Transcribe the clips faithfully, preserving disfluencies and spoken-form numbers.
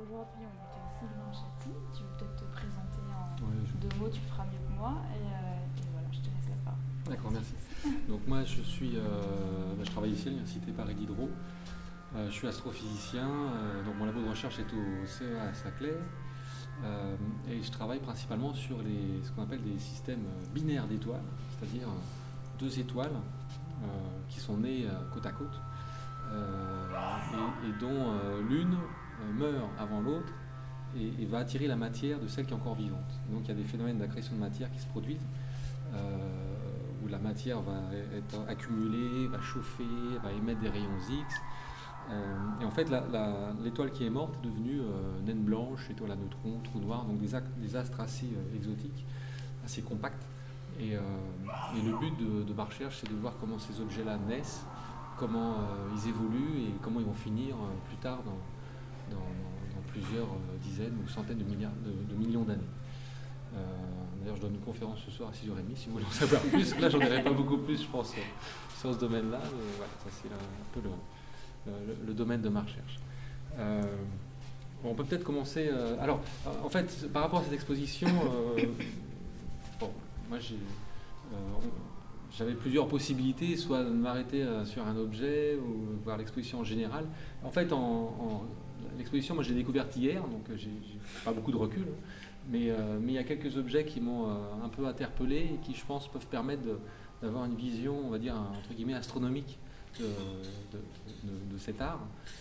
aujourd'hui, on est à Sylvain Châty. Tu veux peut-être te présenter en Ouais, je... deux mots, tu feras mieux que moi. Et, euh, et voilà, je te laisse la parole. D'accord, merci. Donc moi, je suis, euh, bah, je travaille ici à l'Université Paris Diderot. Euh, je suis astrophysicien. Euh, donc mon labo de recherche est au C E A à Saclay. Euh, et je travaille principalement sur les, ce qu'on appelle des systèmes binaires d'étoiles, c'est-à-dire deux étoiles euh, qui sont nées euh, côte à côte euh, et, et dont euh, l'une euh, meurt avant l'autre et, et va attirer la matière de celle qui est encore vivante. Donc il y a des phénomènes d'accrétion de matière qui se produisent euh, où la matière va être accumulée, va chauffer, va émettre des rayons X. Euh, et en fait, la, la, l'étoile qui est morte est devenue euh, naine blanche, étoile à neutrons, trou noir, donc des, ac- des astres assez euh, exotiques, assez compacts. Et, euh, et le but de, de ma recherche, c'est de voir comment ces objets-là naissent, comment euh, ils évoluent et comment ils vont finir euh, plus tard dans, dans, dans plusieurs euh, dizaines ou centaines de, milliards, de, de millions d'années. Euh, d'ailleurs, je donne une conférence ce soir à six heures trente, si vous voulez en savoir plus. Là, j'en dirai pas beaucoup plus, je pense, sur ce domaine-là. Mais voilà, ça c'est un peu le... Le, le domaine de ma recherche. Euh, bon, on peut peut-être commencer. Euh, alors, en fait, par rapport à cette exposition, euh, bon, moi j'ai, euh, j'avais plusieurs possibilités, soit de m'arrêter euh, sur un objet ou voir l'exposition en général. En fait, en, en, l'exposition, moi je l'ai découverte hier, donc j'ai, j'ai pas beaucoup de recul, mais, euh, mais il y a quelques objets qui m'ont euh, un peu interpellé et qui, je pense, peuvent permettre de, d'avoir une vision, on va dire, entre guillemets, astronomique. De, de, de, de cet art.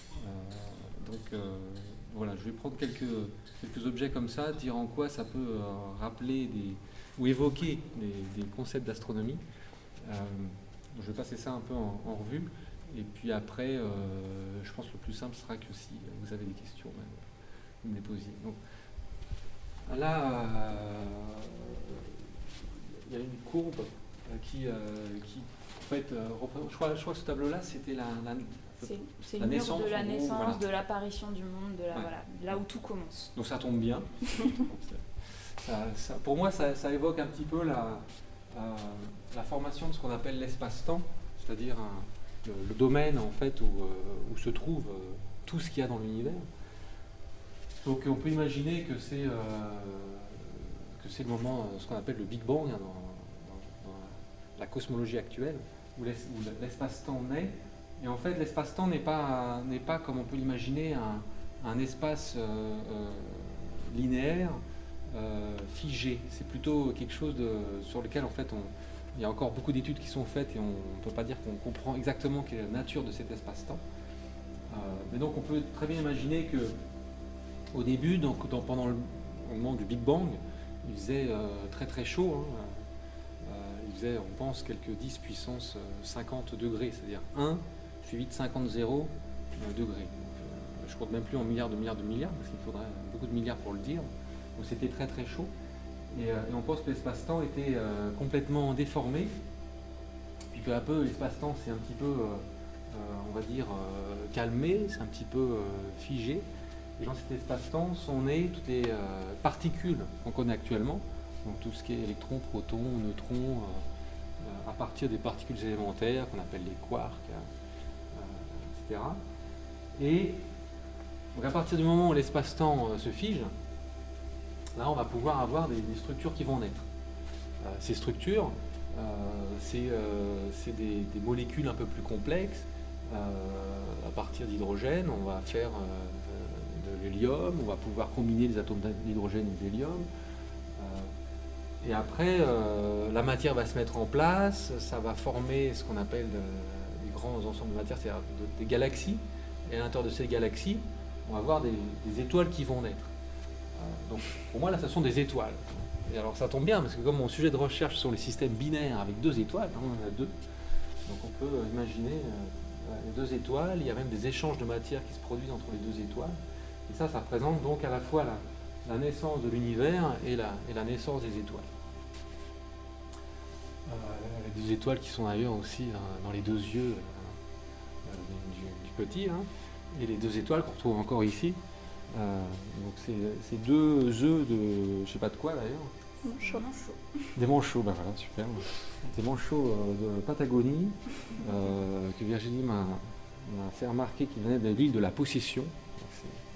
Euh, donc euh, voilà, je vais prendre quelques, quelques objets comme ça, dire en quoi ça peut euh, rappeler des, ou évoquer des, des concepts d'astronomie. Euh, je vais passer ça un peu en, en revue. Et puis après, euh, je pense que le plus simple sera que si vous avez des questions, vous me les posiez. Donc, là, euh, il y a une courbe qui, euh, qui En fait, euh, je, crois, je crois que ce tableau-là, c'était la, la, c'est, c'est la une naissance, de la gros, naissance, voilà. de l'apparition du monde, de la, ouais. voilà, là où tout commence. Donc ça tombe bien. ça, ça, pour moi, ça, ça évoque un petit peu la, la, la formation de ce qu'on appelle l'espace-temps, c'est-à-dire un, le, le domaine en fait où, euh, où se trouve euh, tout ce qu'il y a dans l'univers. Donc on peut imaginer que c'est, euh, que c'est le moment, ce qu'on appelle le Big Bang hein, dans, dans, dans la cosmologie actuelle. Où l'espace-temps naît, et en fait l'espace-temps n'est pas, n'est pas comme on peut l'imaginer un, un espace euh, euh, linéaire, euh, figé. C'est plutôt quelque chose de, sur lequel en fait on, il y a encore beaucoup d'études qui sont faites et on ne peut pas dire qu'on comprend exactement quelle est la nature de cet espace-temps. Euh, mais donc on peut très bien imaginer que au début, donc, dans, pendant le moment du Big Bang, il faisait euh, très très chaud. Hein, Il faisait, on pense, quelques dix puissance cinquante degrés, c'est-à-dire un suivi de cinquante zéros euh, degrés. Donc, euh, je ne compte même plus en milliards de milliards de milliards, parce qu'il faudrait beaucoup de milliards pour le dire. Donc c'était très très chaud. Et, euh, et on pense que l'espace-temps était euh, complètement déformé. Puis peu à peu, l'espace-temps s'est un petit peu, euh, euh, on va dire, euh, calmé, c'est un petit peu euh, figé. Et dans cet espace-temps sont nées toutes les euh, particules qu'on connaît actuellement. Donc tout ce qui est électrons, protons, neutrons, euh, euh, à partir des particules élémentaires qu'on appelle les quarks, euh, et cetera. Et donc à partir du moment où l'espace-temps euh, se fige, là on va pouvoir avoir des, des structures qui vont naître. Euh, ces structures, euh, c'est, euh, c'est des, des molécules un peu plus complexes. Euh, à partir d'hydrogène, on va faire euh, de l'hélium, on va pouvoir combiner les atomes d'hydrogène et d'hélium. Et après, euh, la matière va se mettre en place, ça va former ce qu'on appelle de, des grands ensembles de matière, c'est-à-dire de, des galaxies. Et à l'intérieur de ces galaxies, on va avoir des, des étoiles qui vont naître. Euh, donc pour moi, là, ce sont des étoiles. Et alors ça tombe bien, parce que comme mon sujet de recherche sur les systèmes binaires avec deux étoiles, hein, on en a deux, donc on peut imaginer euh, les deux étoiles, il y a même des échanges de matière qui se produisent entre les deux étoiles. Et ça, ça représente donc à la fois la la naissance de l'univers et la, et la naissance des étoiles. Euh, les deux étoiles qui sont d'ailleurs aussi hein, dans les deux yeux euh, du, du petit, hein, et les deux étoiles qu'on retrouve encore ici. Euh, donc c'est, c'est deux œufs de, je sais pas de quoi d'ailleurs. Manchots. Des manchots, ben voilà, super. Des manchots euh, de Patagonie euh, que Virginie m'a, m'a fait remarquer qu'ils venaient de l'île de la Possession.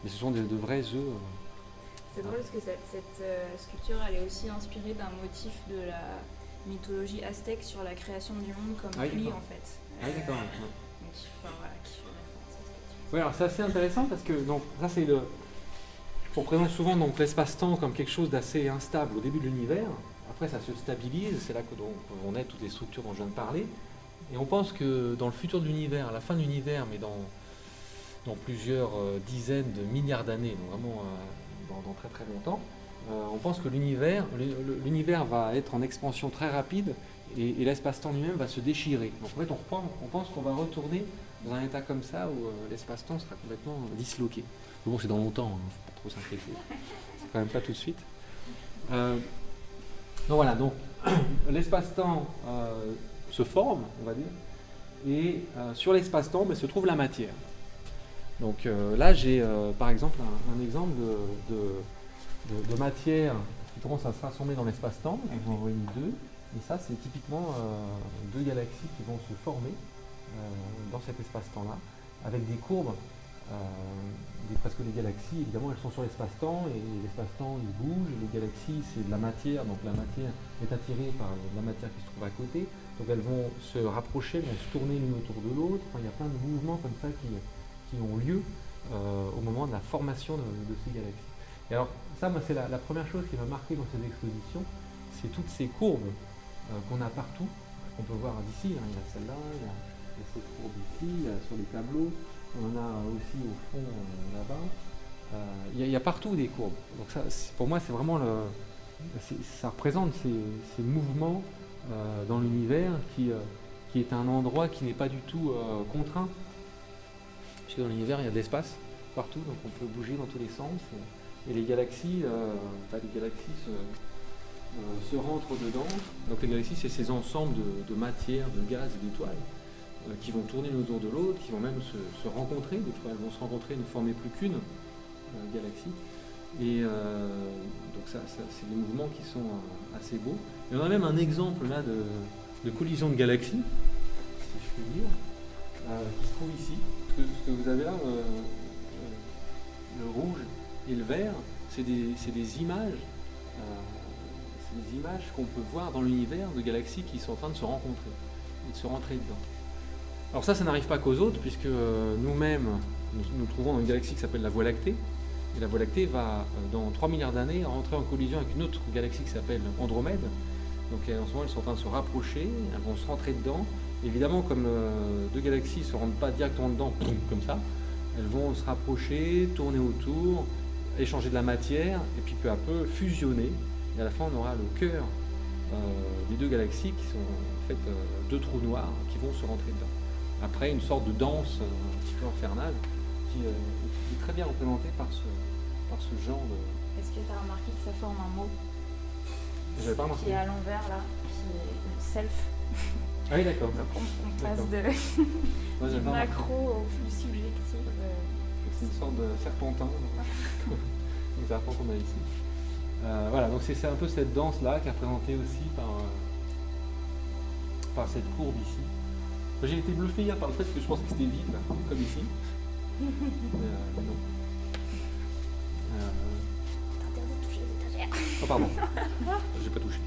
mais ce sont de, de vrais œufs. Euh, C'est drôle parce que cette, cette euh, sculpture, elle est aussi inspirée d'un motif de la mythologie aztèque sur la création du monde comme ah, pli en fait. Ah oui, d'accord. Euh, donc, enfin, voilà, qui fait référence à cette Oui, alors c'est assez intéressant parce que donc, ça c'est le. On présente souvent donc, l'espace-temps comme quelque chose d'assez instable au début de l'univers. Après, ça se stabilise, c'est là que donc, on est toutes les structures dont je viens de parler. Et on pense que dans le futur de l'univers, à la fin de l'univers, mais dans, dans plusieurs euh, dizaines de milliards d'années, donc vraiment euh, dans, dans très très longtemps, euh, on pense que l'univers, l'univers va être en expansion très rapide et, et l'espace-temps lui-même va se déchirer. Donc en fait, on, reprend, on pense qu'on va retourner dans un état comme ça où euh, l'espace-temps sera complètement disloqué. Mais bon, c'est dans longtemps, il hein, ne faut pas trop s'inquiéter. C'est quand même pas tout de suite. Euh, donc voilà, donc l'espace-temps euh, se forme, on va dire, et euh, sur l'espace-temps ben, se trouve la matière. Donc euh, là, j'ai euh, par exemple un, un exemple de, de, de, de matière qui commence à se rassembler dans l'espace-temps. J'en ai envoyé deux, et ça, c'est typiquement euh, deux galaxies qui vont se former euh, dans cet espace-temps-là, avec des courbes. Euh, des, parce que les galaxies, évidemment, elles sont sur l'espace-temps et l'espace-temps il bouge. Les galaxies, c'est de la matière, donc la matière est attirée par la matière qui se trouve à côté. Donc elles vont se rapprocher, elles vont se tourner l'une autour de l'autre. Enfin, il y a plein de mouvements comme ça qui, qui ont lieu euh, au moment de la formation de, de ces galaxies. Et alors, ça, moi, c'est la, la première chose qui m'a marqué dans ces expositions, c'est toutes ces courbes euh, qu'on a partout, qu'on peut voir d'ici. Hein. Il y a celle-là, il y a, il y a cette courbe ici, il y a sur les tableaux. On en a aussi au fond euh, là-bas. Euh, il, y a partout des courbes. Donc ça, pour moi, c'est vraiment le, ça représente ces, ces mouvements euh, dans l'univers qui, euh, qui est un endroit qui n'est pas du tout euh, contraint. Puisque dans l'univers, il y a de l'espace partout, donc on peut bouger dans tous les sens. Et, et les galaxies, euh, bah, les galaxies se, euh, se rentrent dedans. Donc les galaxies, c'est ces ensembles de, de matière, de gaz et d'étoiles qui vont tourner l'une autour de l'autre, qui vont même se, se rencontrer, des fois elles vont se rencontrer, ne former plus qu'une euh, galaxie. Et euh, donc ça, ça c'est des mouvements qui sont euh, assez beaux. Et on a même un exemple là de, de collision de galaxies, si je puis dire, euh, qui se trouve ici. Ce que, ce que vous avez là, euh, euh, le rouge et le vert, c'est des, c'est des images, euh, c'est des images qu'on peut voir dans l'univers de galaxies qui sont en train de se rencontrer et de se rentrer dedans. Alors ça, ça n'arrive pas qu'aux autres, puisque euh, nous-mêmes, nous nous trouvons dans une galaxie qui s'appelle la Voie lactée. Et la Voie lactée va, euh, dans trois milliards d'années, rentrer en collision avec une autre galaxie qui s'appelle Andromède. Donc en ce moment, elles sont en train de se rapprocher, elles vont se rentrer dedans. Évidemment, comme euh, deux galaxies ne se rentrent pas directement dedans, comme ça, elles vont se rapprocher, tourner autour, échanger de la matière, et puis peu à peu fusionner. Et à la fin, on aura le cœur euh, des deux galaxies, qui sont en fait euh, deux trous noirs, qui vont se rentrer dedans. Après, une sorte de danse euh, un petit peu infernale qui, euh, qui est très bien représentée par ce, par ce genre de... Est-ce que tu as remarqué que ça forme un mot J'avais pas remarqué. Qui est à l'envers là, qui est le self. Ah oui, d'accord. Donc on, on passe de, ouais, du macro au plus subjectif. Euh... C'est une sorte de serpentin, le serpent qu'on a ici. Euh, voilà, donc c'est un peu cette danse-là qui est représentée aussi par, euh, par cette courbe ici. J'ai été bluffé hier par le fait que je pensais que c'était vide, là, comme ici. Mais, euh, mais non. Euh... T'interdis de toucher les étagères. Oh pardon, j'ai pas touché.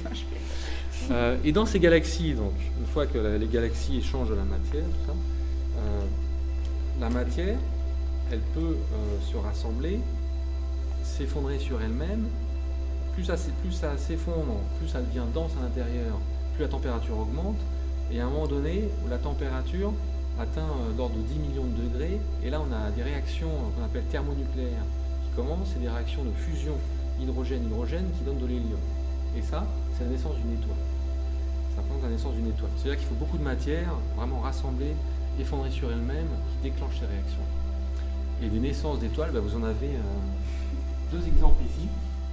Euh, et dans ces galaxies, donc, une fois que la, les galaxies échangent de la matière, tout ça, euh, la matière, elle peut euh, se rassembler, s'effondrer sur elle-même. Plus ça, plus ça s'effondre, plus ça devient dense à l'intérieur, plus la température augmente. Et à un moment donné, où la température atteint euh, l'ordre de dix millions de degrés, et là on a des réactions qu'on appelle thermonucléaires qui commencent, c'est des réactions de fusion hydrogène-hydrogène qui donnent de l'hélium. Et ça, c'est la naissance d'une étoile. Ça représente la naissance d'une étoile. C'est-à-dire qu'il faut beaucoup de matière, vraiment rassemblée, effondrée sur elle-même, qui déclenche ces réactions. Et des naissances d'étoiles, bah, vous en avez euh, deux exemples ici.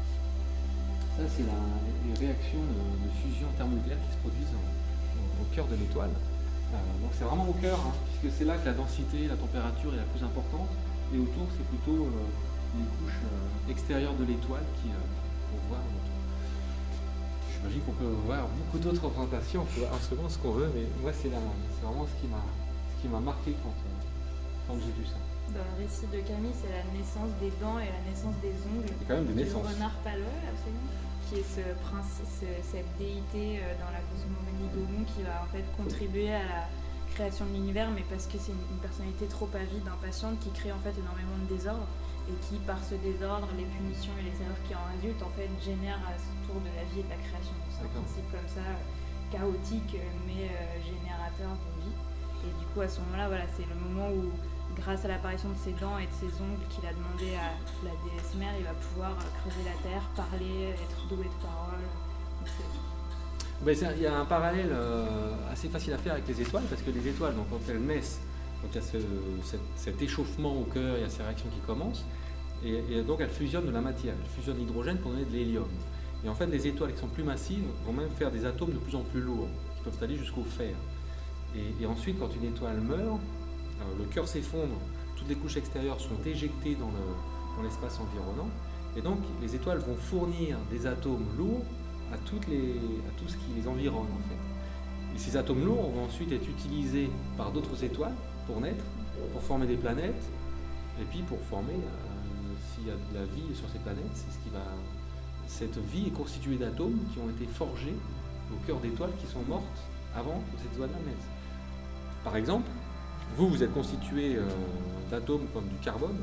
Ça, c'est les réactions de, de fusion thermonucléaire qui se produisent en, au cœur de l'étoile. Euh, donc c'est vraiment au cœur, hein, puisque c'est là que la densité, la température est la plus importante, et autour c'est plutôt euh, les couches euh, extérieures de l'étoile qui euh, qu'on voit autour. J'imagine qu'on peut voir beaucoup d'autres représentations, on peut voir ce qu'on veut, mais moi c'est vraiment ce qui m'a ce qui m'a marqué quand, euh, quand j'ai vu ça. Dans le récit de Camille, c'est la naissance des dents et la naissance des ongles. C'est quand même des du naissances. renard paleux, absolument. Qui est ce principe, ce- cette déité euh, dans la cosmogonie d'Ogun qui va en fait contribuer à la création de l'univers, mais parce que c'est une, une personnalité trop avide, impatiente, qui crée en fait énormément de désordre et qui, par ce désordre, les punitions et les erreurs qui en résultent, en fait, génèrent à son tour de la vie et de la création. Donc, c'est un D'accord. principe comme ça, euh, chaotique, euh, mais euh, générateur de vie. Et du coup, à ce moment-là, voilà, c'est le moment où, grâce à l'apparition de ses dents et de ses ongles qu'il a demandé à la déesse mère, il va pouvoir euh, creuser la terre, parler, être doué de parole. Donc, c'est- Ben, c'est un- il y a un parallèle euh, assez facile à faire avec les étoiles, parce que les étoiles, donc, quand elles naissent, donc il y a ce- cet, cet échauffement au cœur, il y a ces réactions qui commencent, et, et donc elles fusionnent de la matière, elles fusionnent l'hydrogène pour donner de l'hélium. Et en fait, les étoiles qui sont plus massives vont même faire des atomes de plus en plus lourds, qui peuvent aller jusqu'au fer. Et, et ensuite, quand une étoile meurt, euh, le cœur s'effondre, toutes les couches extérieures sont éjectées dans le- dans l'espace environnant, et donc les étoiles vont fournir des atomes lourds à, toutes les, à tout ce qui les environne en fait. Et ces atomes lourds vont ensuite être utilisés par d'autres étoiles pour naître, pour former des planètes, et puis pour former, euh, s'il y a de la vie sur ces planètes, c'est ce qui va... Cette vie est constituée d'atomes qui ont été forgés au cœur d'étoiles qui sont mortes avant que ces étoiles-là naissent. Par exemple, vous, vous êtes constitué euh, d'atomes comme du carbone,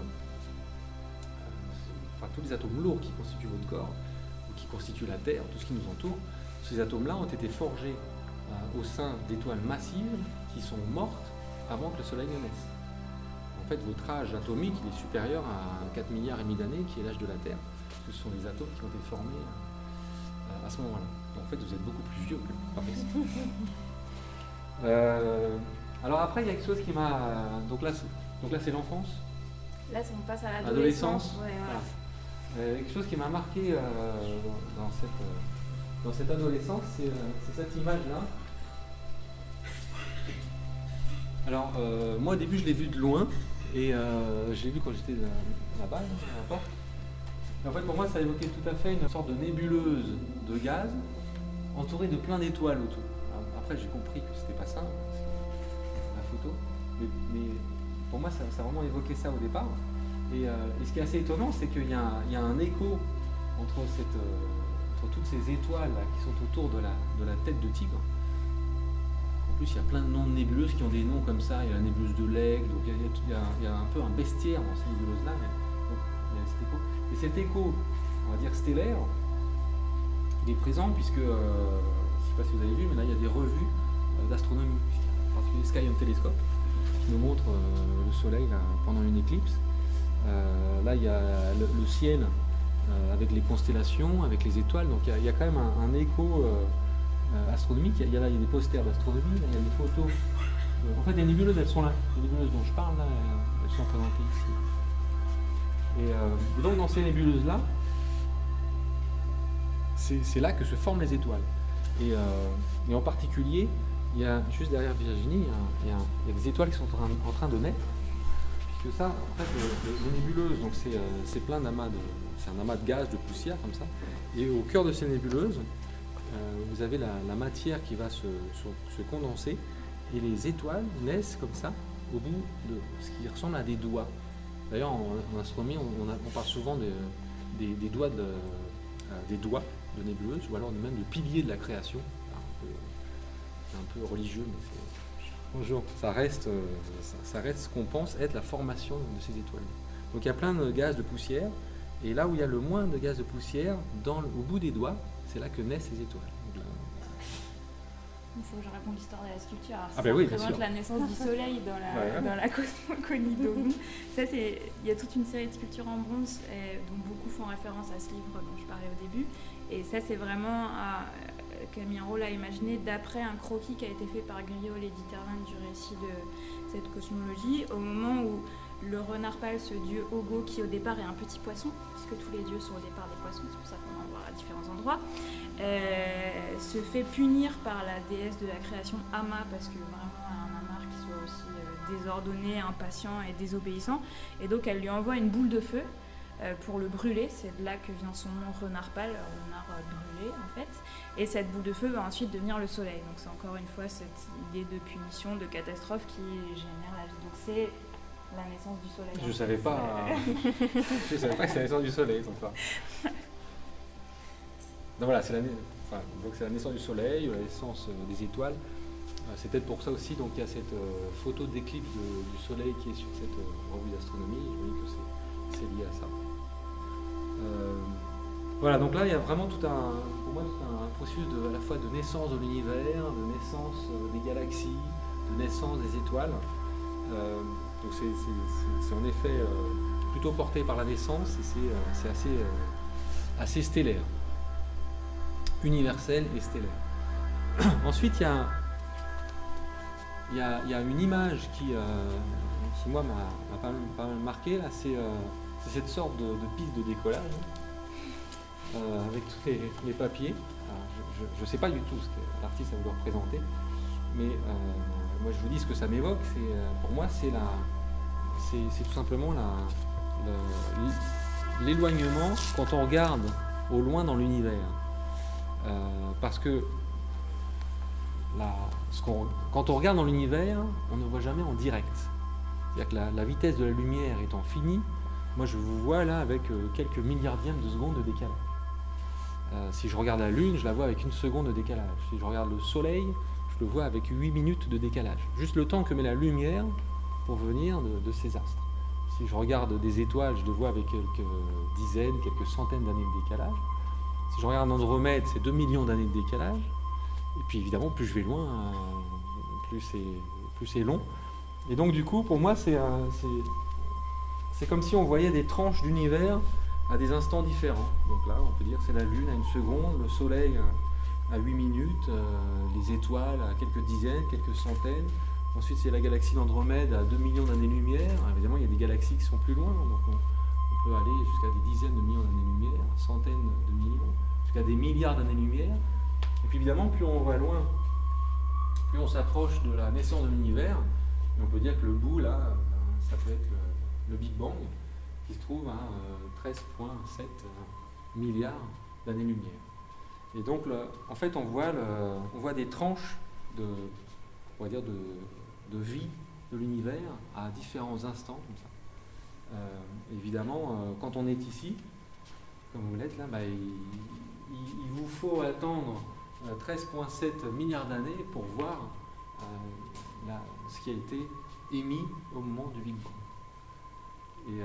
euh, enfin tous les atomes lourds qui constituent votre corps, ou qui constituent la Terre, tout ce qui nous entoure, ces atomes-là ont été forgés euh, au sein d'étoiles massives qui sont mortes avant que le Soleil ne naisse. En fait, votre âge atomique il est supérieur à quatre milliards et demi d'années, qui est l'âge de la Terre, parce que ce sont des atomes qui ont été formés euh, à ce moment-là. Donc, en fait, vous êtes beaucoup plus vieux que la plupart des gens. Euh, alors après, il y a quelque chose qui m'a... Donc là, c'est, donc là, c'est l'enfance. Là, on passe à Adolescence. l'adolescence. Ouais, voilà. Euh, quelque chose qui m'a marqué euh, dans, dans cette, euh, dans cette adolescence, c'est, euh, c'est cette image-là. Alors, euh, moi, au début, je l'ai vu de loin, et euh, je l'ai vu quand j'étais là- là-bas, là, sur la porte. Et en fait, pour moi, ça évoquait tout à fait une sorte de nébuleuse de gaz, entourée de plein d'étoiles autour. Alors, après, j'ai compris que c'était pas ça, parce que la photo, mais, mais pour moi, ça, ça a vraiment évoqué ça au départ. Et, euh, et ce qui est assez étonnant, c'est qu'il y a un, il y a un écho entre, cette, euh, entre toutes ces étoiles là, qui sont autour de la, de la tête de tigre. En plus, il y a plein de noms de nébuleuses qui ont des noms comme ça. Il y a la nébuleuse de l'aigle, donc il y, a, il, y a, il y a un peu un bestiaire dans ces nébuleuses-là. Donc, il y a cet écho. Et cet écho, on va dire stellaire, il est présent puisque, euh, je ne sais pas si vous avez vu, mais là il y a des revues euh, d'astronomie, en particulier Sky on Telescope, qui nous montre euh, le Soleil là, pendant une éclipse. Euh, là, il y a le, le ciel euh, avec les constellations, avec les étoiles. Donc, il y a, il y a quand même un, un écho euh, euh, astronomique. Il y, a, il y a là, il y a des posters d'astronomie, là, il y a des photos. Euh, en fait, les nébuleuses, elles sont là. Les nébuleuses dont je parle, là, elles sont présentées ici. Et, euh, et donc, dans ces nébuleuses-là, c'est, c'est là que se forment les étoiles. Et, euh, et en particulier, il y a juste derrière Virginie, il y a, il y a, il y a des étoiles qui sont en train, en train de naître. Que ça, en fait, le, le, les nébuleuses, donc c'est, euh, c'est plein d'amas de, c'est un amas de gaz, de poussière comme ça. Et au cœur de ces nébuleuses, euh, vous avez la, la matière qui va se, se, se condenser, et les étoiles naissent comme ça au bout de ce qui ressemble à des doigts. D'ailleurs, en, en astronomie, on, on, a, on parle souvent de, des, des doigts de, euh, des doigts de nébuleuses, ou alors même de piliers de la création. Un peu, c'est un peu religieux, mais c'est Bonjour. Ça reste, euh, ça, ça reste ce qu'on pense être la formation de ces étoiles. Donc il y a plein de gaz de poussière, et là où il y a le moins de gaz de poussière, dans le, au bout des doigts, c'est là que naissent les étoiles. Donc, là, Il faut que je raconte l'histoire de la sculpture. Alors, Ah ça ben oui, bien représente sûr. la naissance du soleil dans la, Ouais, ouais. dans la cosmogonie d'Ogun. Ça, c'est, il y a toute une série de sculptures en bronze euh, dont beaucoup font référence à ce livre dont je parlais au début. Et ça, c'est vraiment à, Camille Enrault l'a imaginé d'après un croquis qui a été fait par Griot Léditervan du récit de cette cosmologie, au moment où le renard pâle, ce dieu Ogo, qui au départ est un petit poisson, puisque tous les dieux sont au départ des poissons, c'est pour ça qu'on en voit à différents endroits, euh, se fait punir par la déesse de la création Ama, parce que vraiment un amar qui soit aussi euh, désordonné, impatient et désobéissant, et donc elle lui envoie une boule de feu euh, pour le brûler. C'est de là que vient son nom renard pâle, renard euh, brûlé en fait, et cette boule de feu va ensuite devenir le soleil. Donc c'est encore une fois cette idée de punition, de catastrophe qui génère la vie. Donc c'est la naissance du soleil. Je savais pas. Je savais pas que c'est la naissance du soleil, donc ça. Donc voilà, c'est la, enfin, donc c'est la naissance du soleil, la naissance euh, des étoiles. Euh, c'est peut-être pour ça aussi, donc il y a cette euh, photo d'éclipse de- du soleil qui est sur cette euh, revue d'astronomie. Je me dis que c'est, c'est lié à ça. Euh, voilà, donc là il y a vraiment tout un, pour moi, tout un processus de, à la fois de naissance de l'univers, de naissance euh, des galaxies, de naissance des étoiles. Euh, donc c'est, c'est- c'est- c'est en effet euh, plutôt porté par la naissance et c'est, euh, c'est assez, euh, assez stellaire, universel et stellaire. Ensuite, il y a, il y a- il y a une image qui, euh, qui moi, m'a, m'a pas, mal- pas mal marqué. Là, c'est, euh, c'est cette sorte de, de piste de décollage euh, avec tous les, les papiers. Alors, je ne sais pas du tout ce que l'artiste a voulu représenter, mais euh, moi, je vous dis ce que ça m'évoque. C'est, euh, pour moi, c'est, la, c'est, c'est tout simplement la, le- l'éloignement quand on regarde au loin dans l'univers. Euh, parce que la, ce qu'on- quand on regarde dans l'univers, on ne voit jamais en direct. C'est-à-dire que la, la vitesse de la lumière étant finie, moi je vous vois là avec euh, quelques milliardièmes de seconde de décalage. Euh, si je regarde la Lune, je la vois avec une seconde de décalage. Si je regarde le Soleil, je le vois avec huit minutes de décalage. Juste le temps que met la lumière pour venir de, de ces astres. Si je regarde des étoiles, je le vois avec quelques dizaines, quelques centaines d'années de décalage. Si je regarde Andromède, c'est deux millions d'années de décalage. Et puis évidemment, plus je vais loin, euh, plus, c'est, plus c'est long. Et donc du coup, pour moi, c'est, euh, c'est, c'est comme si on voyait des tranches d'univers à des instants différents. Donc là, on peut dire que c'est la Lune à une seconde, le Soleil à huit minutes, euh, les étoiles à quelques dizaines, quelques centaines. Ensuite, c'est la galaxie d'Andromède à deux millions d'années-lumière. Évidemment, il y a des galaxies qui sont plus loin, donc on, on peut aller jusqu'à des dizaines de millions d'années-lumière, centaines de millions, jusqu'à des milliards d'années-lumière. Et puis évidemment, plus on va loin, plus on s'approche de la naissance de l'univers. Et on peut dire que le bout, là, euh, ça peut être le, le Big Bang, qui se trouve à euh, treize virgule sept milliards d'années-lumière. Et donc, le, en fait, on voit, le, on voit des tranches de, on va dire de, de vie de l'univers à différents instants, comme ça. Euh, évidemment, euh, quand on est ici, comme vous l'êtes là, bah, il, il, il vous faut attendre euh, treize virgule sept milliards d'années pour voir euh, la, ce qui a été émis au moment du Big Bang. Et, euh,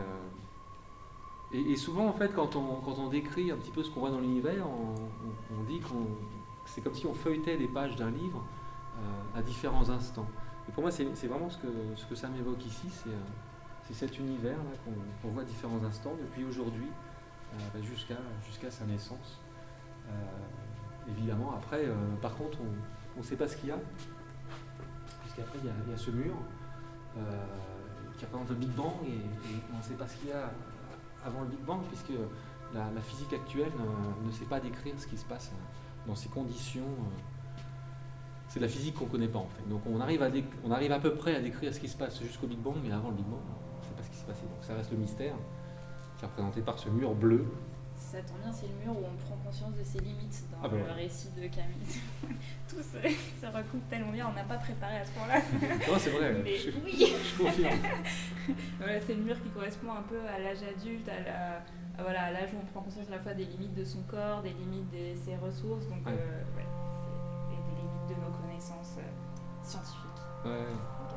et, et souvent, en fait, quand on, quand on décrit un petit peu ce qu'on voit dans l'univers, on, on, on dit que c'est comme si on feuilletait des pages d'un livre euh, à différents instants. Et pour moi, c'est, c'est vraiment ce que, ce que ça m'évoque ici, c'est, euh, c'est cet univers-là qu'on, qu'on voit à différents instants, depuis aujourd'hui euh, bah, jusqu'à, jusqu'à sa naissance. Euh, évidemment, après, euh, par contre, on ne sait pas ce qu'il y a, puisqu'après, il y a, il y a ce mur euh, qui représente le Big Bang, et, et on ne sait pas ce qu'il y a avant le Big Bang, puisque la, la physique actuelle ne, ne sait pas décrire ce qui se passe dans ces conditions. Euh, c'est de la physique qu'on ne connaît pas, en fait. Donc on arrive, à déc- on arrive à peu près à décrire ce qui se passe jusqu'au Big Bang, mais avant le Big Bang, on ne sait pas ce qui s'est passé. Donc ça reste le mystère, qui est représenté par ce mur bleu. Ça tombe bien, c'est le mur où on prend conscience de ses limites dans Ah ben le ouais. récit de Camille. Tout se, se recoupe tellement bien, on n'a pas préparé à ce point-là. Non, c'est vrai, Mais je, oui. je confirme. Voilà, c'est le mur qui correspond un peu à l'âge adulte, à, la, à, voilà, à l'âge où on prend conscience à la fois des limites de son corps, des limites de ses ressources, donc Ouais. euh, ouais, c'est- et des limites de nos connaissances euh, scientifiques. Ouais.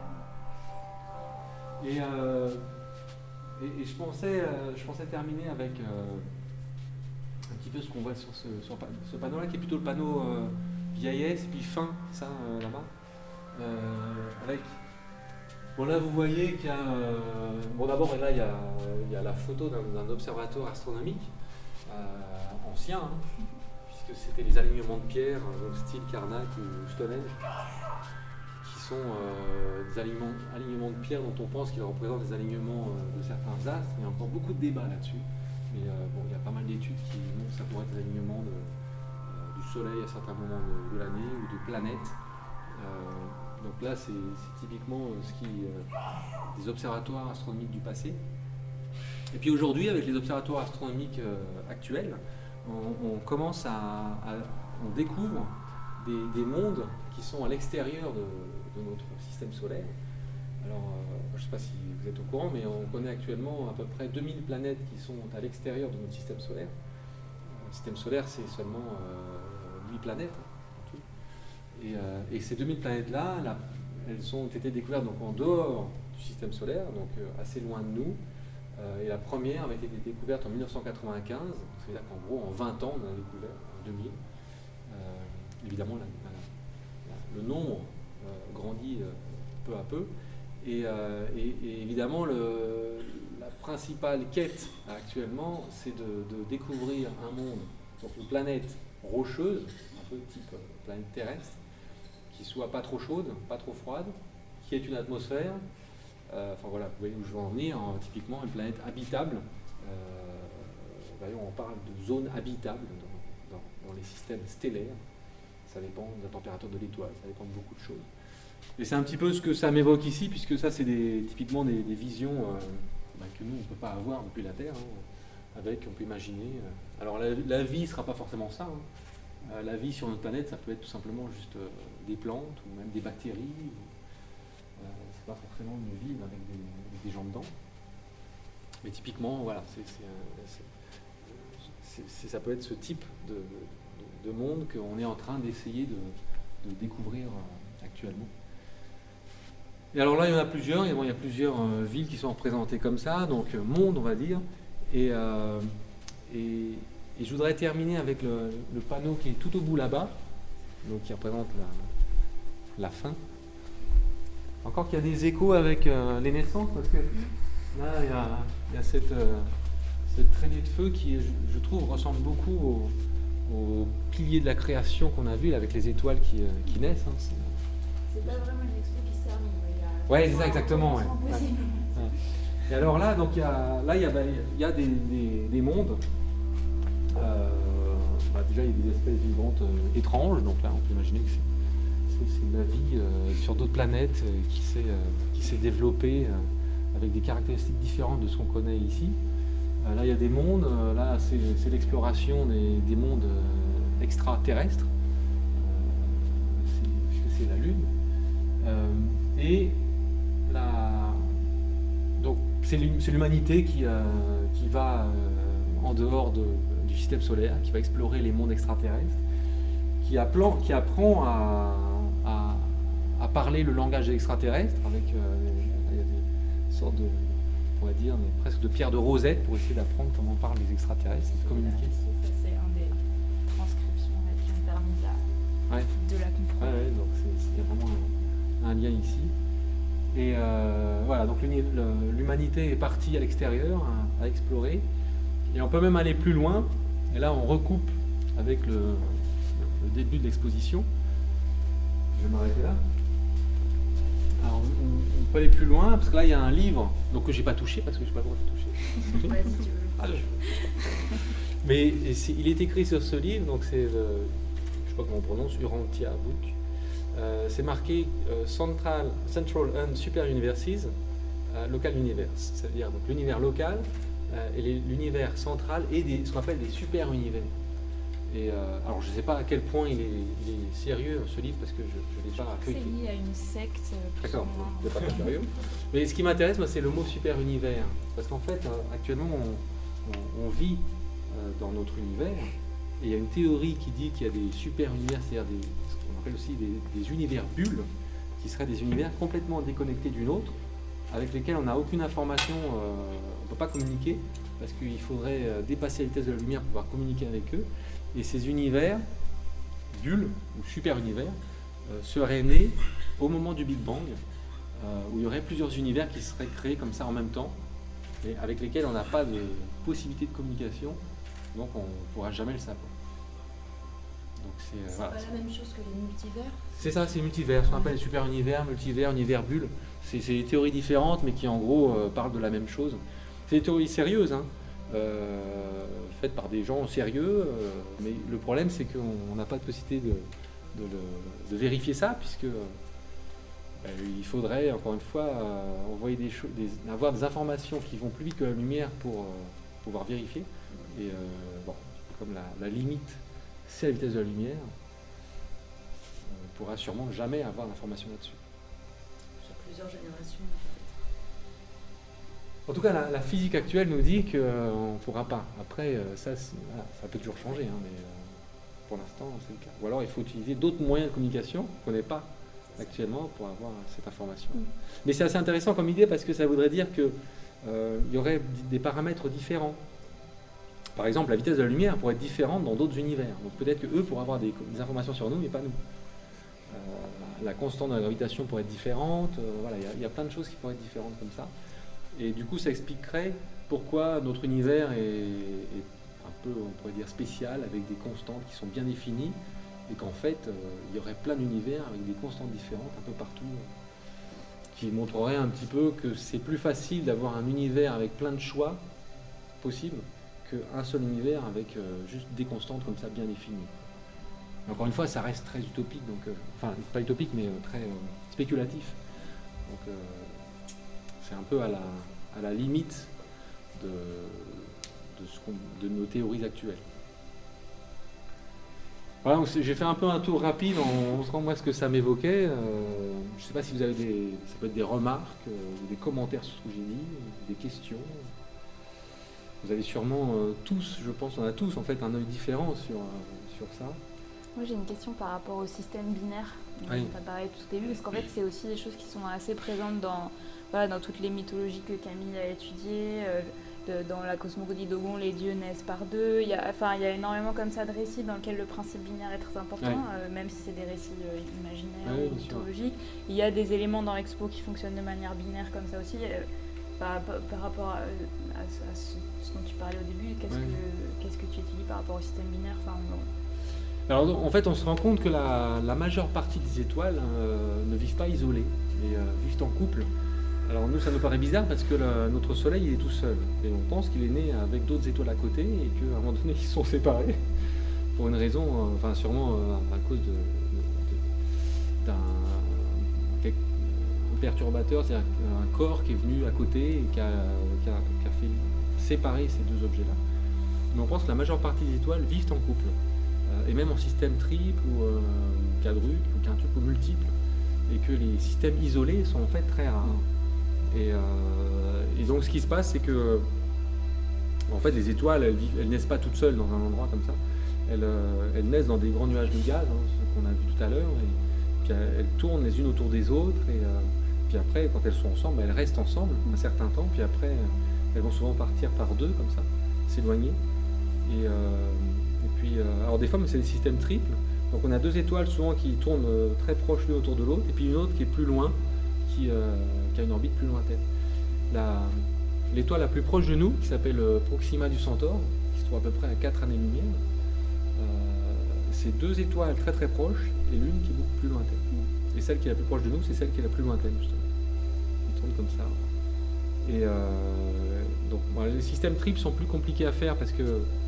également. Et, euh, et, et je, pensais, euh, je pensais terminer avec euh, un petit peu ce qu'on voit sur ce, sur ce panneau-là, qui est plutôt le panneau euh, vieillesse, puis fin, ça, euh, là-bas. Euh, avec... Bon, là, vous voyez qu'il y a... euh, bon, d'abord, là, il y a, il y a la photo d'un, d'un observatoire astronomique euh, ancien, hein, puisque c'était les alignements de pierre, donc style Karnak ou Stonehenge, qui sont euh, des alignements, alignements de pierre dont on pense qu'ils représentent des alignements euh, de certains astres. Il y a encore beaucoup de débats là-dessus, mais euh, bon, il y a pas mal d'études qui montrent que ça pourrait être des alignements de, euh, du Soleil à certains moments de, de l'année ou de planètes. Euh, donc là, c'est, c'est typiquement euh, ce qui, euh, des observatoires astronomiques du passé. Et puis aujourd'hui, avec les observatoires astronomiques euh, actuels, on, on commence à, à, on découvre des, des mondes qui sont à l'extérieur de, de notre système solaire, alors, euh, je ne sais pas si vous êtes au courant, mais on connaît actuellement à peu près deux mille planètes qui sont à l'extérieur de notre système solaire. Le système solaire, c'est seulement euh, huit planètes. En tout. Et, euh, et ces deux mille planètes-là, là, elles ont été découvertes donc, en dehors du système solaire, donc euh, assez loin de nous. Euh, et la première avait été découverte en mille neuf cent quatre-vingt-quinze, c'est-à-dire qu'en gros, en vingt ans, on a découvert en deux mille. Euh, évidemment, la, la, la, le nombre euh, grandit euh, peu à peu. Et, euh, et, et évidemment, le, la principale quête actuellement, c'est de, de découvrir un monde, donc une planète rocheuse, un peu type planète terrestre, qui soit pas trop chaude, pas trop froide, qui ait une atmosphère. Euh, enfin voilà, vous voyez où je veux en venir. Hein, typiquement, une planète habitable. Euh, voyons, on parle de zone habitable dans, dans, dans les systèmes stellaires. Ça dépend de la température de l'étoile, ça dépend de beaucoup de choses. Et c'est un petit peu ce que ça m'évoque ici, puisque ça, c'est des, typiquement des, des visions euh, bah, que nous, on ne peut pas avoir depuis la Terre. Hein, avec, on peut imaginer. Euh, alors, la, la vie ne sera pas forcément ça. Hein. Euh, la vie sur notre planète, ça peut être tout simplement juste euh, des plantes ou même des bactéries. Euh, c'est pas forcément une ville avec des, avec des gens dedans. Mais typiquement, voilà, c'est, c'est, c'est, c'est, c'est, ça peut être ce type de, de, de monde qu'on est en train d'essayer de, de découvrir euh, actuellement. Et alors là, il y en a plusieurs. Il y a plusieurs euh, villes qui sont représentées comme ça, donc euh, monde, on va dire. Et, euh, et, et je voudrais terminer avec le, le panneau qui est tout au bout là-bas, donc qui représente la, la fin. Encore qu'il y a des échos avec euh, les naissances, parce que là, il y a, il y a cette, euh, cette traînée de feu qui, je, je trouve, ressemble beaucoup au, au pilier de la création qu'on a vu là, avec les étoiles qui, euh, qui naissent. Hein. C'est, c'est pas vraiment une expo qui se termine. Oui, c'est ça, exactement. Ouais. Ouais. Et alors là, donc, il y a, là, il y a, bah, il y a des, des, des mondes. Euh, bah, déjà, il y a des espèces vivantes euh, étranges. Donc là, on peut imaginer que c'est, c'est, c'est la vie euh, sur d'autres planètes euh, qui, s'est, euh, qui s'est développée euh, avec des caractéristiques différentes de ce qu'on connaît ici. Euh, là, il y a des mondes. Euh, là, c'est, c'est l'exploration des, des mondes euh, extraterrestres. Euh, c'est, puisque c'est la Lune. Euh, et La... Donc, c'est l'humanité qui, euh, qui va euh, en dehors de, du système solaire, qui va explorer les mondes extraterrestres, qui, applan, qui apprend à, à, à parler le langage extraterrestre avec euh, il y a des sortes de, on va dire, presque de pierres de rosette pour essayer d'apprendre comment parlent les extraterrestres et de communiquer. Ça, c'est un des transcriptions qui ont permis de la, ouais. de la comprendre. Ouais, ouais, donc il y a vraiment un, un lien ici. Et euh, voilà, donc l'humanité est partie à l'extérieur à, à explorer. Et on peut même aller plus loin. Et là, on recoupe avec le, le début de l'exposition. Je vais m'arrêter là. Alors, on, on peut aller plus loin, parce que là, il y a un livre donc, que je n'ai pas touché, parce que je n'ai pas le droit de toucher. Ouais, si tu veux. Ah, je... Mais il est écrit sur ce livre, donc c'est, le, je ne sais pas comment on prononce, Urantia Book. Euh, c'est marqué euh, Central, Central and Super Universes, euh, Local Universe, c'est-à-dire donc, l'univers local euh, et les, l'univers central et des, ce qu'on appelle des super univers. Et euh, alors je ne sais pas à quel point il est, il est sérieux ce livre parce que je ne l'ai pas feuilleté. C'est lié à une secte. D'accord, je ne pas très sérieux. Mais ce qui m'intéresse, moi, c'est le mot super univers, parce qu'en fait, euh, actuellement, on, on, on vit euh, dans notre univers. Et il y a une théorie qui dit qu'il y a des super univers, c'est-à-dire des, ce qu'on appelle aussi des, des univers bulles, qui seraient des univers complètement déconnectés d'une autre, avec lesquels on n'a aucune information, euh, on ne peut pas communiquer, parce qu'il faudrait euh, dépasser la vitesse de la lumière pour pouvoir communiquer avec eux. Et ces univers, bulles ou super univers, euh, seraient nés au moment du Big Bang, euh, où il y aurait plusieurs univers qui seraient créés comme ça en même temps, et avec lesquels on n'a pas de possibilité de communication. Donc on ne pourra jamais le savoir. Donc c'est, c'est voilà. pas la même chose que les multivers. C'est ça, c'est multivers, ce qu'on appelle les super univers, multivers, univers bulles. C'est, c'est des théories différentes, mais qui en gros euh, parlent de la même chose. C'est des théories sérieuses, hein, euh, faites par des gens sérieux, euh, mais le problème c'est qu'on n'a pas de possibilité de, de, de, de vérifier ça, puisque euh, il faudrait, encore une fois, euh, envoyer des choses, des, avoir des informations qui vont plus vite que la lumière pour euh, pouvoir vérifier. Et euh, bon, comme la, la limite, c'est la vitesse de la lumière, on ne pourra sûrement jamais avoir d'informations là-dessus. C'est plusieurs générations. En tout cas, la, la physique actuelle nous dit qu'on euh, ne pourra pas. Après, euh, ça, voilà, ça peut toujours changer, hein, mais euh, pour l'instant, c'est le cas. Ou alors, il faut utiliser d'autres moyens de communication qu'on n'ait pas actuellement pour avoir cette information. Mm. Mais c'est assez intéressant comme idée parce que ça voudrait dire qu'il euh, y aurait des paramètres différents. Par exemple, la vitesse de la lumière pourrait être différente dans d'autres univers. Donc peut-être qu'eux pourraient avoir des, des informations sur nous, mais pas nous. Euh, la constante de la gravitation pourrait être différente. Euh, voilà, il y, y a plein de choses qui pourraient être différentes comme ça. Et du coup, ça expliquerait pourquoi notre univers est, est un peu, on pourrait dire, spécial, avec des constantes qui sont bien définies, et qu'en fait, euh, il y aurait plein d'univers avec des constantes différentes un peu partout, euh, qui montreraient un petit peu que c'est plus facile d'avoir un univers avec plein de choix possibles qu'un seul univers avec euh, juste des constantes comme ça bien définies. Encore une fois, ça reste très utopique, donc, euh, enfin, pas utopique, mais euh, très euh, spéculatif. Donc, euh, c'est un peu à la, à la limite de, de, ce qu'on, de nos théories actuelles. Voilà, donc j'ai fait un peu un tour rapide en montrant moi ce que ça m'évoquait. Euh, je ne sais pas si vous avez des, ça peut être des remarques, euh, des commentaires sur ce que j'ai dit, des questions. Vous avez sûrement euh, tous, je pense, on a tous en fait un œil différent sur, euh, sur ça. Moi j'ai une question par rapport au système binaire dont oui. tu as parlé tout au début, parce qu'en fait c'est aussi des choses qui sont assez présentes dans, voilà, dans toutes les mythologies que Camille a étudiées. Euh, de, dans la cosmogonie d'Ogon, les dieux naissent par deux. Il y a, enfin, il y a énormément comme ça de récits dans lesquels le principe binaire est très important, oui. euh, même si c'est des récits euh, imaginaires oui, ou mythologiques. Il y a des éléments dans l'expo qui fonctionnent de manière binaire comme ça aussi. Euh, par, par, par rapport à, à, à ce, ce dont tu parlais au début, qu'est-ce, oui. que, qu'est-ce que tu étudies par rapport au système binaire, enfin, bon. Alors en fait on se rend compte que la, la majeure partie des étoiles euh, ne vivent pas isolées, mais euh, vivent en couple. Alors nous ça nous paraît bizarre parce que la, notre soleil il est tout seul et on pense qu'il est né avec d'autres étoiles à côté et qu'à un moment donné ils sont séparés pour une raison, euh, enfin sûrement euh, à cause de, de, d'un un perturbateur, c'est-à-dire un corps qui est venu à côté et qui a, qui a, qui a fait séparer ces deux objets-là. Mais on pense que la majeure partie des étoiles vivent en couple. Et même en système triple ou euh, quadruple ou quintuple ou multiple, et que les systèmes isolés sont en fait très rares. Et, euh, et donc ce qui se passe, c'est que en fait les étoiles, elles, vivent, elles naissent pas toutes seules dans un endroit comme ça. Elles, euh, elles naissent dans des grands nuages de gaz, hein, ce qu'on a vu tout à l'heure, et puis elles, elles tournent les unes autour des autres, et euh, puis après, quand elles sont ensemble, elles restent ensemble un certain temps, puis après, elles vont souvent partir par deux comme ça, s'éloigner. Et euh, Et puis, euh, alors des fois, c'est des systèmes triples. Donc on a deux étoiles souvent qui tournent euh, très proches l'une autour de l'autre, et puis une autre qui est plus loin, qui, euh, qui a une orbite plus lointaine. La, l'étoile la plus proche de nous, qui s'appelle euh, Proxima du Centaure, qui se trouve à peu près à quatre années-lumière, euh, c'est deux étoiles très très proches, et l'une qui est beaucoup plus lointaine. Et celle qui est la plus proche de nous, c'est celle qui est la plus lointaine, justement. Ils tournent comme ça. Et euh, donc voilà, les systèmes triples sont plus compliqués à faire parce que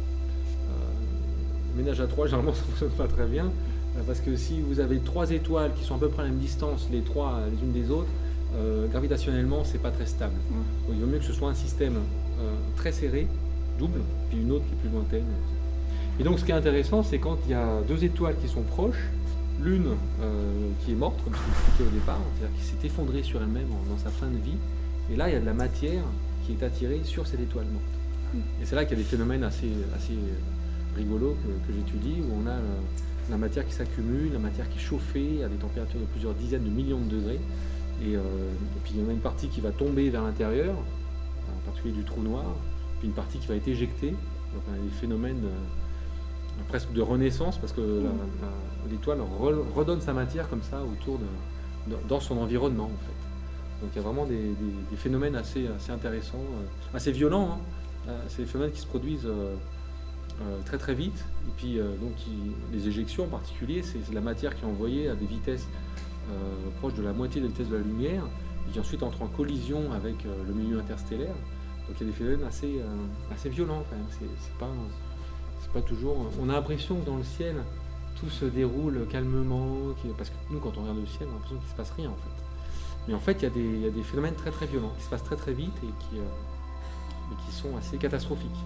ménage à trois, généralement ça ne fonctionne pas très bien, parce que si vous avez trois étoiles qui sont à peu près à la même distance, les trois les unes des autres, euh, gravitationnellement c'est pas très stable. Mmh. Donc il vaut mieux que ce soit un système euh, très serré, double, puis une autre qui est plus lointaine. Et donc ce qui est intéressant, c'est quand il y a deux étoiles qui sont proches, l'une euh, qui est morte, comme je l'expliquais au départ, c'est-à-dire qui s'est effondrée sur elle-même dans sa fin de vie, et là il y a de la matière qui est attirée sur cette étoile morte. Mmh. Et c'est là qu'il y a des phénomènes assez, assez rigolo que, que j'étudie, où on a euh, la matière qui s'accumule, la matière qui est chauffée à des températures de plusieurs dizaines de millions de degrés, et, euh, et puis il y en a une partie qui va tomber vers l'intérieur, en particulier du trou noir, puis une partie qui va être éjectée. Donc on a des phénomènes euh, presque de renaissance, parce que la, la, l'étoile re, redonne sa matière comme ça autour de, de, dans son environnement en fait. Donc il y a vraiment des, des, des phénomènes assez, assez intéressants, euh, assez violents, hein. euh, c'est des phénomènes qui se produisent euh, Euh, très très vite, et puis euh, donc il, les éjections en particulier, c'est, c'est la matière qui est envoyée à des vitesses euh, proches de la moitié de la vitesse de la lumière, et qui ensuite entre en collision avec euh, le milieu interstellaire. Donc il y a des phénomènes assez, euh, assez violents quand même, c'est, c'est, pas, c'est pas toujours... On a l'impression que dans le ciel, tout se déroule calmement, parce que nous quand on regarde le ciel, on a l'impression qu'il ne se passe rien en fait. Mais en fait il y a des, il y a des phénomènes très très violents, qui se passent très très vite et qui, euh, et qui sont assez catastrophiques.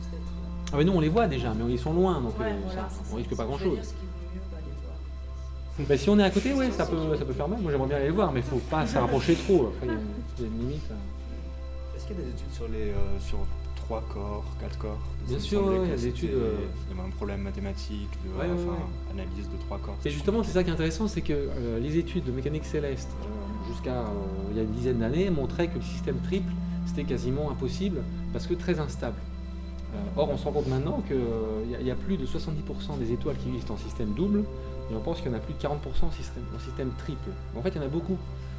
Ah mais nous on les voit déjà, mais ils sont loin, donc ouais, euh, voilà, ça, ça, on risque ça, pas grand chose. Dire, c'est qu'il vaut mieux pas les voir. Bah, si on est à côté, ouais, ça peut, ça peut faire mal. Moi, j'aimerais bien aller les voir, mais il ne faut pas se rapprocher trop. Après, il y a une, il y a une limite. Est-ce qu'il y a des études sur les euh, sur trois corps, quatre corps? Bien sûr, ouais, il y a des études. Euh... Il y avait un problème mathématique, de ouais, enfin, ouais. analyse de trois corps. Et justement, c'est ça qui est intéressant, c'est que euh, les études de mécanique céleste, euh, jusqu'à euh, il y a une dizaine d'années, montraient que le système triple, c'était quasiment impossible parce que très instable. Euh, or, on se rend compte maintenant qu'il euh, y, y a plus de soixante-dix pour cent des étoiles qui vivent en système double, et on pense qu'il y en a plus de quarante pour cent en système, en système triple. En fait, il y en a beaucoup.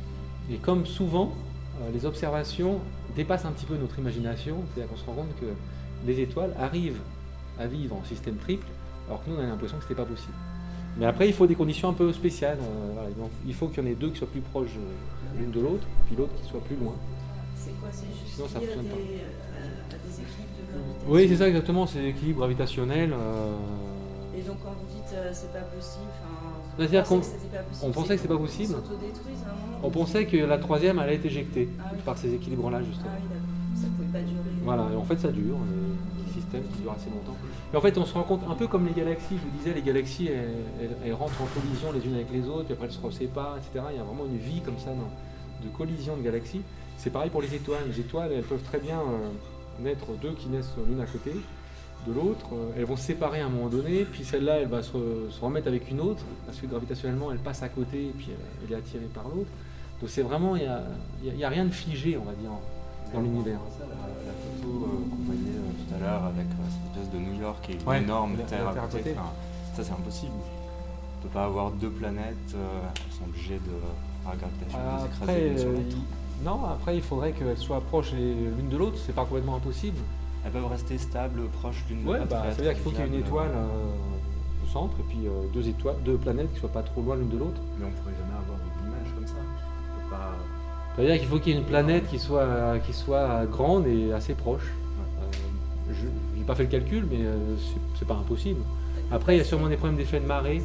Et comme souvent, euh, les observations dépassent un petit peu notre imagination, c'est-à-dire qu'on se rend compte que les étoiles arrivent à vivre en système triple, alors que nous, on a l'impression que ce n'était pas possible. Mais après, il faut des conditions un peu spéciales. Euh, voilà. Donc, il faut qu'il y en ait deux qui soient plus proches euh, l'une de l'autre, puis l'autre qui soit plus loin. C'est quoi? C'est juste Sinon, ça lié à fonctionne des, pas. à, à des équilibres de gravitation? Oui, c'est ça exactement, c'est l'équilibre gravitationnel. Euh... Et donc, quand vous dites euh, c'est pas possible, c'est-à-dire qu'on que c'était pas possible, on pensait que c'était pas possible. Ils s'autodétruisent à un moment. On pensait que la troisième allait être éjectée Ah oui. par ces équilibres-là, justement. Ah oui, d'accord. Ça pouvait pas durer. Voilà, et en fait ça dure, un petit système qui dure assez longtemps. Et en fait on se rend compte, un peu comme les galaxies, je vous disais, les galaxies elles, elles, elles rentrent en collision les unes avec les autres, puis après elles se reséparent, et cetera. Il y a vraiment une vie comme ça dans, de collision de galaxies. C'est pareil pour les étoiles. Les étoiles, elles peuvent très bien euh, naître deux qui naissent l'une à côté de l'autre. Elles vont se séparer à un moment donné, puis celle-là elle va se, se remettre avec une autre, parce que gravitationnellement elle passe à côté, et puis elle, elle est attirée par l'autre. Donc c'est vraiment, il n'y a, y a, a rien de figé, on va dire, dans l'univers. La, la photo euh, qu'on voyait euh, tout à l'heure avec euh, cette espèce de New York et une ouais, énorme la, Terre la à Terre côté, côté. Enfin, ça c'est impossible. On ne peut pas avoir deux planètes, euh, elles sont obligées de, par la gravitation, de s'écraser l'une sur l'autre. Non, après il faudrait qu'elles soient proches l'une de l'autre, c'est pas complètement impossible. Elles peuvent rester stables, proches l'une de ouais, l'autre. Bah, ça veut dire qu'il faut qu'il y ait une étoile euh, au centre, et puis euh, deux, étoiles, deux planètes qui ne soient pas trop loin l'une de l'autre. Mais on ne pourrait jamais avoir une image comme ça. On peut pas... Ça veut dire qu'il faut qu'il y ait une planète qui soit, qui soit grande et assez proche. Ouais. Euh, je n'ai pas fait le calcul, mais euh, c'est pas impossible. Après, il y a sûrement des problèmes d'effet de marée.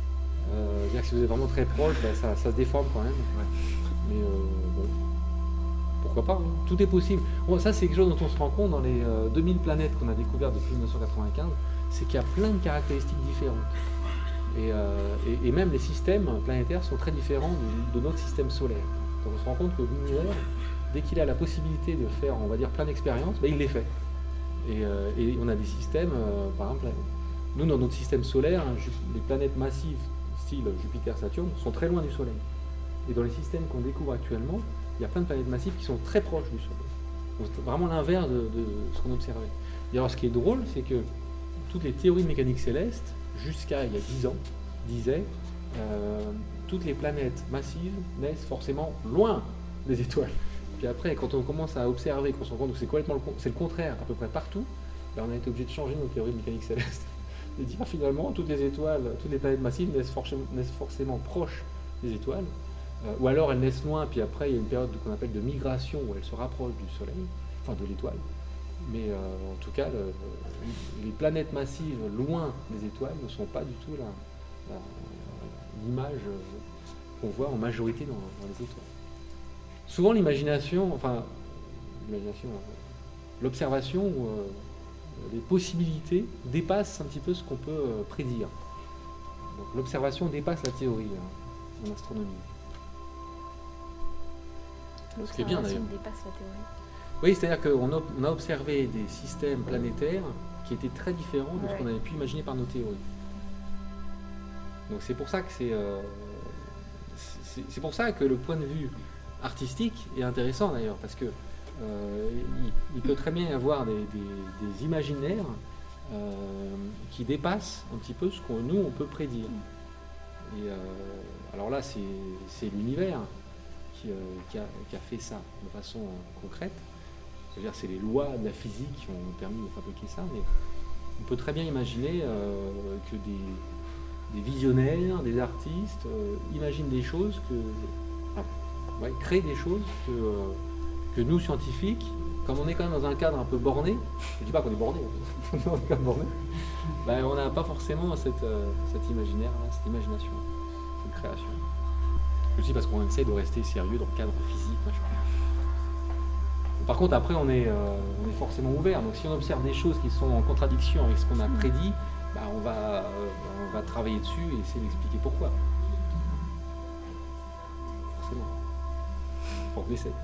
Euh, dire que si vous êtes vraiment très proche, bah, ça, ça se déforme quand même. Ouais. Mais euh, bon, pourquoi pas, hein. Tout est possible. Bon, ça, c'est quelque chose dont on se rend compte dans les euh, deux mille planètes qu'on a découvertes depuis mille neuf cent quatre-vingt-quinze, c'est qu'il y a plein de caractéristiques différentes. Et, euh, et, et même les systèmes planétaires sont très différents de, de notre système solaire. Donc on se rend compte que l'univers, dès qu'il a la possibilité de faire, on va dire, plein d'expériences, ben, il les fait. Et, euh, et on a des systèmes, euh, par exemple, nous dans notre système solaire, hein, les planètes massives, style Jupiter, Saturne, sont très loin du Soleil. Et dans les systèmes qu'on découvre actuellement, il y a plein de planètes massives qui sont très proches du Soleil. Donc c'est vraiment l'inverse de, de ce qu'on observait. Et alors ce qui est drôle, c'est que toutes les théories de mécanique céleste, jusqu'à il y a dix ans, disaient euh, toutes les planètes massives naissent forcément loin des étoiles. Puis après, quand on commence à observer, qu'on se rend compte que c'est complètement le, c'est le contraire à peu près partout, ben on a été obligé de changer nos théories de mécanique céleste. Et dire finalement, toutes les étoiles, toutes les planètes massives naissent forcément, naissent forcément proches des étoiles, euh, ou alors elles naissent loin, puis après il y a une période qu'on appelle de migration où elles se rapprochent du Soleil, enfin de l'étoile. Mais euh, en tout cas, le, les planètes massives loin des étoiles ne sont pas du tout l'image qu'on voit en majorité dans, dans les étoiles. Souvent l'imagination, enfin l'imagination, l'observation, euh, les possibilités dépassent un petit peu ce qu'on peut euh, prédire. Donc l'observation dépasse la théorie hein, en astronomie. Ce qui est bien d'ailleurs. dépasse la théorie. Oui, c'est-à-dire qu'on a, on a observé des systèmes planétaires qui étaient très différents de ouais. ce qu'on avait pu imaginer par nos théories. Donc c'est pour ça que c'est, euh, c'est, c'est pour ça que le point de vue artistique est intéressant d'ailleurs, parce que euh, il, il peut très bien y avoir des, des, des imaginaires euh, qui dépassent un petit peu ce qu'on nous on peut prédire. Et euh, alors là, c'est, c'est l'univers qui, euh, qui, a, qui a fait ça de façon euh, concrète. C'est-à-dire c'est les lois de la physique qui ont permis de fabriquer ça, mais on peut très bien imaginer euh, que des, des visionnaires, des artistes euh, imaginent des choses, que, enfin, ouais, créent des choses que, euh, que nous, scientifiques, comme on est quand même dans un cadre un peu borné, je ne dis pas qu'on est borné, on est dans un cadre borné, ben, on n'a pas forcément cette, euh, cet imaginaire, cette imagination, cette création. Aussi parce qu'on essaie de rester sérieux dans le cadre physique, machin. Par contre, après, on est, euh, on est forcément ouvert. Donc, si on observe des choses qui sont en contradiction avec ce qu'on a prédit, bah, on, va, euh, on va travailler dessus et essayer d'expliquer pourquoi. forcément. Faut qu'on essaie.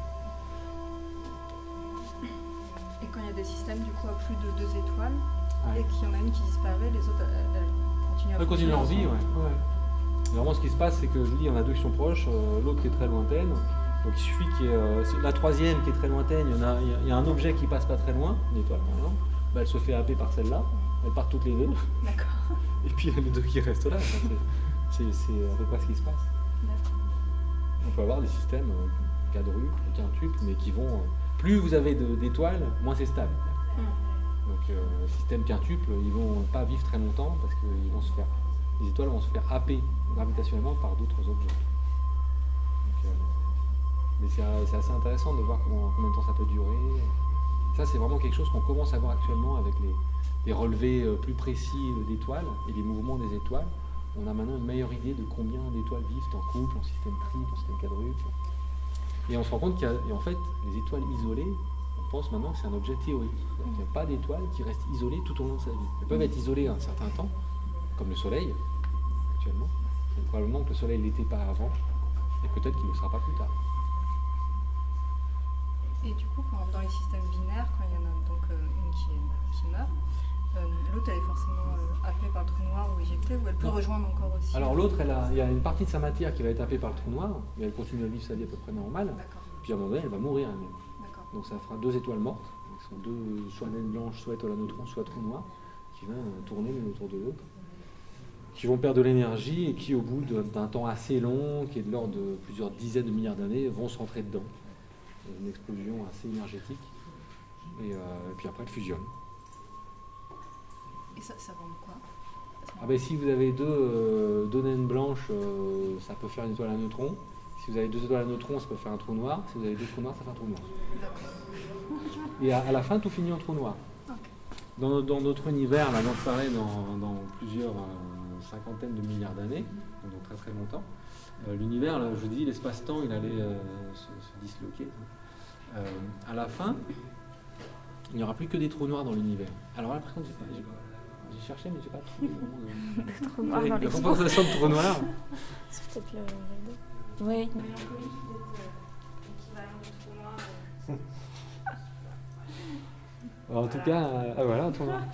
Et quand il y a des systèmes du coup à plus de deux étoiles, Ouais. et qu'il y en a une qui disparaît, les autres elles, elles continuent à Elles continuent leur vie, fonctionner ouais. ensemble. ouais. Et vraiment, ce qui se passe, c'est que je dis, il y en a deux qui sont proches, euh, l'autre qui est très lointaine. Donc il suffit qu'il y ait euh, la troisième qui est très lointaine, il y, en a, il y a- il y a un objet qui passe pas très loin, une étoile par exemple, bah, elle se fait happer par celle-là, elles partent toutes les deux, D'accord. et puis il y a les deux qui restent là. Enfin, c'est, c'est, c'est à peu près ce qui se passe. D'accord. On peut avoir des systèmes euh, quadruples, quintuples, mais qui vont. euh, plus vous avez de- d'étoiles, moins c'est stable. Donc, euh, système quintuple, ils vont pas vivre très longtemps parce que ils vont se faire, les étoiles vont se faire happer gravitationnellement par d'autres objets. Donc, euh, mais c'est, euh, c'est assez intéressant de voir comment, combien de temps ça peut durer. Ça, c'est vraiment quelque chose qu'on commence à voir actuellement avec les, les relevés euh, plus précis euh, d'étoiles et les mouvements des étoiles. On a maintenant une meilleure idée de combien d'étoiles vivent en couple, en système triple, en système quadruple. Et on se rend compte qu'il y a, et en fait, les étoiles isolées, on pense maintenant que c'est un objet théorique. C'est-à-dire qu'il n'y a pas d'étoiles qui restent isolées tout au long de sa vie. Elles peuvent être isolées un certain temps, comme le Soleil, actuellement. Et probablement que le Soleil ne l'était pas avant, et peut-être qu'il ne le sera pas plus tard. Et du coup, quand, dans les systèmes binaires, quand il y en a donc euh, une qui, est- qui meurt, euh, l'autre elle est forcément euh, happée par le trou noir ou éjectée, ou elle peut Non. rejoindre encore aussi. Alors l'autre, elle a- il y a une partie de sa matière qui va être happée par le trou noir, mais elle continue à vivre sa vie à peu près normale. D'accord, Puis à un moment donné, elle va mourir elle-même. d'accord. Donc ça fera deux étoiles mortes, qui sont deux, soit naines blanches, soit étoiles à neutrons, soit trous noirs, qui vont euh, tourner l'une autour de l'autre, qui vont perdre de l'énergie et qui, au bout de- d'un temps assez long, qui est de l'ordre de plusieurs dizaines de milliards d'années, vont se rentrer dedans. Une explosion assez énergétique, et, euh, et puis après elles fusionnent. Et ça, ça rend quoi à ce Ah moment-là? ben, si vous avez deux, euh, deux naines blanches, euh, ça peut faire une étoile à neutrons. Si vous avez deux étoiles à neutrons, ça peut faire un trou noir. Si vous avez deux trous noirs, ça fait un trou noir. D'accord. Et à, à la fin, tout finit en trou noir. Ok. Dans, dans notre univers, là, dont je parlais dans, dans plusieurs euh, cinquantaines de milliards d'années, donc très très longtemps, euh, l'univers, là, je vous dis, l'espace-temps, il allait euh, se, se disloquer. Euh, à la fin, il n'y aura plus que des trous noirs dans l'univers. Alors là, par contre, j'ai, pas- j'ai, j'ai cherché, mais j'ai pas trouvé vraiment de... Des trous noirs dans La l'espace. compensation de trous noirs. C'est peut-être le radeau. Oui. Mélancolie, peut-être équivalent de trou noir. En tout cas, euh, ah voilà, un trou noir.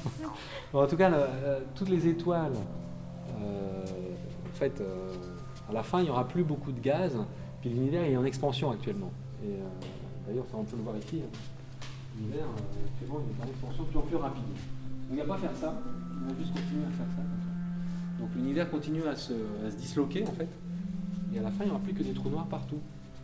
En tout cas, là, euh, toutes les étoiles, euh, en fait, euh, à la fin, il n'y aura plus beaucoup de gaz. Puis l'univers il est en expansion actuellement. Et euh, d'ailleurs, ça on peut le voir ici. hein. L'univers euh, actuellement il est en expansion de plus en plus rapide. Donc, il ne va pas faire ça. Il va juste continuer à faire ça. Comme ça. Donc l'univers continue à se, à se disloquer en fait. Et à la fin, il n'y aura plus que des trous noirs partout.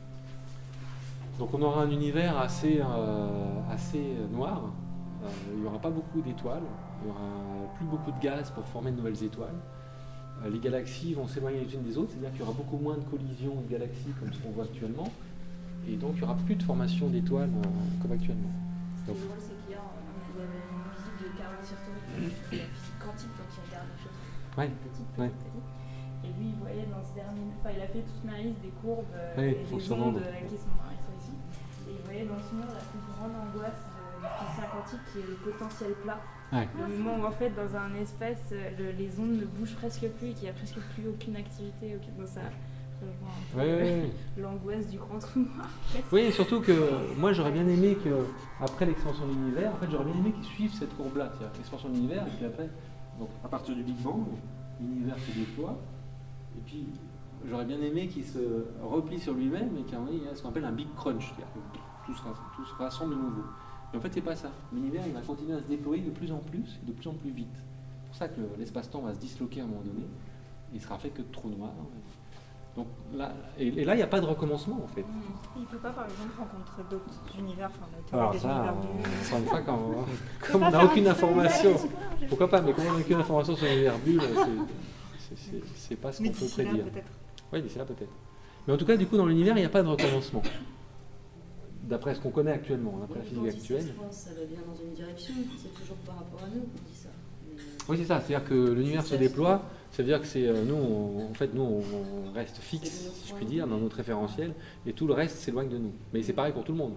Donc on aura un univers assez, euh, assez noir. Euh, il n'y aura pas beaucoup d'étoiles. Il n'y aura plus beaucoup de gaz pour former de nouvelles étoiles. Euh, les galaxies vont s'éloigner les unes des autres, c'est-à-dire qu'il y aura beaucoup moins de collisions de galaxies comme ce qu'on voit actuellement. Et donc il n'y aura plus de formation d'étoiles euh, comme actuellement. Ce qui Donc, est drôle, c'est qu'hier, il y avait une visite de Carlo Sirtori, qui fait la physique quantique, donc il regarde les choses Ouais, petites, ouais. petites, petites. Et lui, il voyait dans ce dernier. Enfin, il a fait toute une analyse des courbes euh, Ouais, et des fonctionnant, ondes donc. euh, qui sont dans la résolution. Et il voyait dans ce mur la plus grande angoisse de- du physicien quantique qui est le potentiel plat. ouais. Le moment où en fait dans un espace euh, le- les ondes ne bougent presque plus et qu'il n'y a presque plus aucune activité, aucune... Donc ça rejoint un peu Ouais, ouais, ouais. l'angoisse du grand trou noir. Oui, et surtout que moi j'aurais bien aimé que, après l'expansion de l'univers, en fait j'aurais bien aimé qu'ils suivent cette courbe-là, c'est-à-dire l'expansion de l'univers, et puis après, donc à partir du Big Bang, l'univers se déploie, et puis j'aurais bien aimé qu'il se replie sur lui-même et qu'il y ait ce qu'on appelle un Big Crunch, c'est-à-dire que tout se, rass- tout se rassemble de nouveau. Mais en fait c'est pas ça. L'univers il va continuer à se déployer de plus en plus et de plus en plus vite. C'est pour ça que le- l'espace-temps va se disloquer à un moment donné, et il sera fait que de trous noirs. Donc là, et, et là il n'y a pas de recommencement en fait. Il ne peut pas, par exemple, rencontrer d'autres univers, enfin, la théorie Alors des ça, univers euh, bulles. encore une fois, quand, comme on n'a aucune information, pourquoi pas, mais comme on n'a aucune information sur l'univers bulle, c'est- c'est- c'est- c'est pas ce qu'on Mais peut d'ici là, prédire. peut-être. Oui, d'ici là peut-être. Mais en tout cas, du coup, dans l'univers, il n'y a pas de recommencement. D'après ce qu'on connaît actuellement, d'après la physique actuelle. Je pense ça va bien dans une direction, c'est toujours par rapport à nous qu'on dit ça. Mais, euh, Oui, c'est ça, c'est-à-dire que l'univers se déploie, ça veut dire que c'est euh, nous, on- en fait, nous, on on reste fixe, si je puis dire, dans notre référentiel, et tout le reste s'éloigne de nous. Mais c'est pareil pour tout le monde.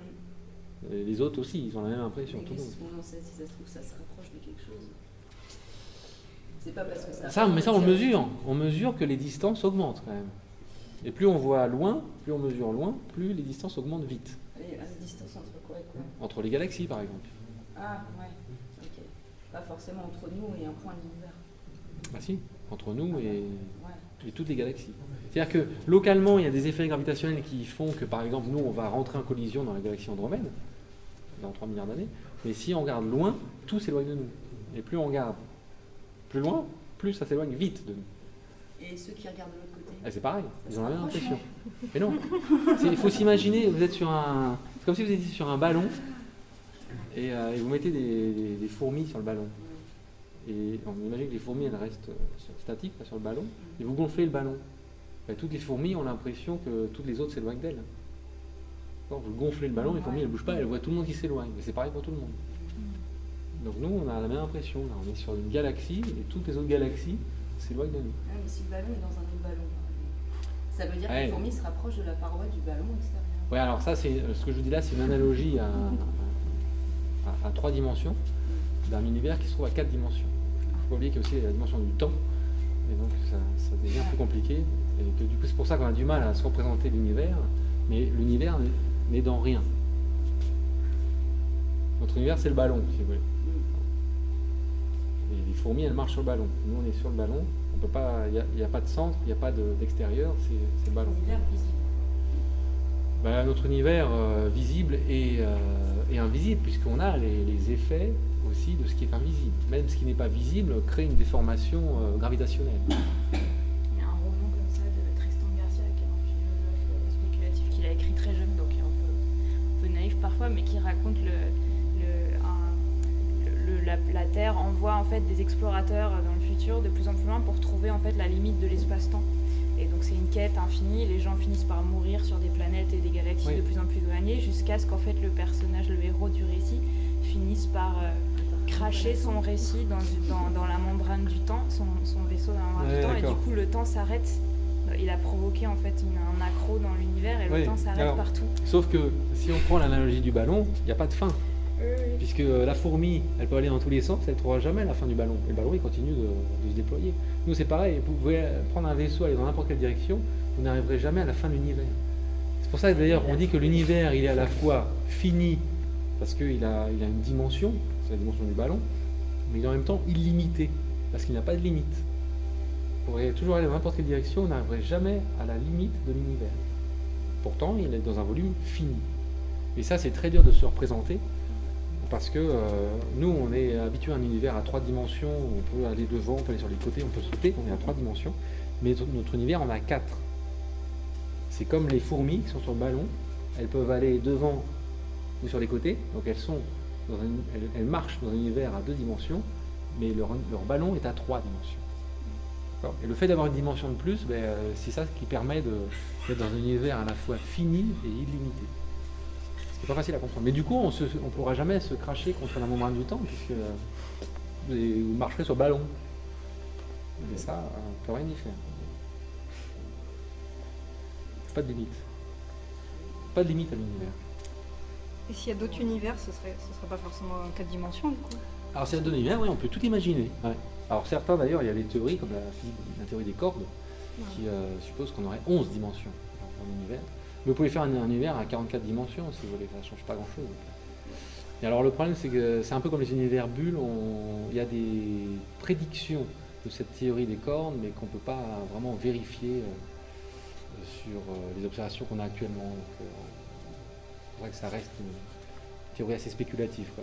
Et les autres aussi, ils ont la même impression, mais tout le monde. on en sait, si ça se trouve, ça se rapproche de quelque chose. C'est pas parce que ça. Ça, mais ça, on le mesure. On mesure que les distances augmentent quand même. Et plus on voit loin, plus on mesure loin, plus les distances augmentent vite. Et la distance entre quoi et quoi? Entre les galaxies, par exemple. Ah, ouais, ok. Pas forcément entre nous et un point de l'univers. Ah si, entre nous et, Ouais. et toutes les galaxies. C'est-à-dire que localement, il y a des effets gravitationnels qui font que, par exemple, nous, on va rentrer en collision dans la galaxie Andromède, dans trois milliards d'années. Mais si on regarde loin, tout s'éloigne de nous. Et plus on regarde plus loin, plus ça s'éloigne vite de nous. Et ceux qui regardent de l'autre côté? Et c'est pareil, ils ont la même impression. Mais non, c'est- il faut s'imaginer, vous êtes sur un... C'est comme si vous étiez sur un ballon et, euh, et vous mettez des, des- des fourmis sur le ballon. Et on imagine que les fourmis, elles restent euh, statiques là, sur le ballon, et vous gonflez le ballon. Et toutes les fourmis ont l'impression que toutes les autres s'éloignent d'elles. D'accord, vous gonflez le ballon, les fourmis, elles ne bougent pas, elles voient tout le monde qui s'éloigne. Mais c'est pareil pour tout le monde. Donc nous, on a la même impression. Là. On est sur une galaxie, et toutes les autres galaxies s'éloignent de nous. Ah, mais si le ballon est dans un autre ballon, ça veut dire que Ouais. les fourmis se rapprochent de la paroi du ballon extérieur. Ouais, alors ça, c'est ce que je vous dis là, c'est une analogie à, à- à trois dimensions d'un univers qui se trouve à quatre dimensions. Il ne faut pas oublier qu'il y a aussi la dimension du temps, et donc ça, ça devient plus compliqué. Et que du coup, c'est pour ça qu'on a du mal à se représenter l'univers, mais l'univers n'est- n'est dans rien. Notre univers, c'est le ballon, si vous voulez. Et les fourmis, elles marchent sur le ballon. Nous, on est sur le ballon. On peut pas, il n'y a, a pas de centre, il n'y a pas de- d'extérieur, c'est c'est le ballon. L'univers visible. Bah, notre univers euh, visible et, euh, et invisible, puisqu'on a les, les effets aussi de ce qui est invisible. Même ce qui n'est pas visible crée une déformation euh, gravitationnelle. Il y a un roman comme ça de Tristan Garcia, qui est un philosophe euh, spéculatif, qu'il a écrit très jeune, donc un peu, un peu naïf parfois, mais qui raconte le, le, un- le- le- la, la Terre envoie en fait des explorateurs dans le futur de plus en plus loin pour trouver en fait la limite de l'espace-temps. Et donc c'est une quête infinie, les gens finissent par mourir sur des planètes et des galaxies Oui. de plus en plus éloignées, jusqu'à ce qu'en fait le personnage, le héros du récit, finisse par euh, cracher son récit dans, dans, dans la membrane du temps, son, son vaisseau dans la membrane Ouais, du temps, et d'accord. du coup le temps s'arrête. Il a provoqué en fait une- un accro dans l'univers et Oui, le temps s'arrête alors, partout. Sauf que si on prend l'analogie du ballon, il n'y a pas de fin. Puisque euh, la fourmi, elle peut aller dans tous les sens, elle ne trouvera jamais la fin du ballon. Et le ballon, il continue de, de se déployer. Nous, c'est pareil, vous pouvez prendre un vaisseau, aller dans n'importe quelle direction, vous n'arriverez jamais à la fin de l'univers. C'est pour ça que d'ailleurs, on dit que l'univers, il est à la fois fini, parce qu'il a, il a une dimension, c'est la dimension du ballon, mais il est en même temps illimité, parce qu'il n'a pas de limite. Vous pourrez toujours aller dans n'importe quelle direction, vous n'arriverez jamais à la limite de l'univers. Pourtant, il est dans un volume fini. Et ça, c'est très dur de se représenter, parce que euh, nous, on est habitué à un univers à trois dimensions, on peut aller devant, on peut aller sur les côtés, on peut sauter, on est à trois dimensions, mais notre- notre univers en a quatre. C'est comme les fourmis qui sont sur le ballon, elles peuvent aller devant ou sur les côtés, donc elles, sont dans un- elles, elles marchent dans un univers à deux dimensions, mais leur, leur ballon est à trois dimensions. D'accord. Et le fait d'avoir une dimension de plus, ben, euh, c'est ça qui permet de- d'être dans un univers à la fois fini et illimité. C'est pas facile à comprendre. Mais du coup, on ne pourra jamais se cracher contre la membrane du temps, puisque euh, vous, vous marcherez sur le ballon. Et ça, on ne peut rien y faire. Pas de limite. Pas de limite à l'univers. Et s'il y a d'autres univers, ce serait, ce serait pas forcément en quatre dimensions du coup? Alors, c'est un deux univers, oui, on peut tout imaginer. Ouais. Alors, certains d'ailleurs, il y a des théories, comme la, physique- la théorie des cordes, qui euh, suppose qu'on aurait onze dimensions dans l'univers. Mais vous pouvez faire un, un univers à quarante-quatre dimensions si vous voulez, ça ne change pas grand-chose. Et alors le problème, c'est que c'est un peu comme les univers bulles, on- il y a des prédictions de cette théorie des cordes, mais qu'on ne peut pas vraiment vérifier euh, sur euh, les observations qu'on a actuellement. Donc, euh, c'est vrai que ça reste une théorie assez spéculative, quoi.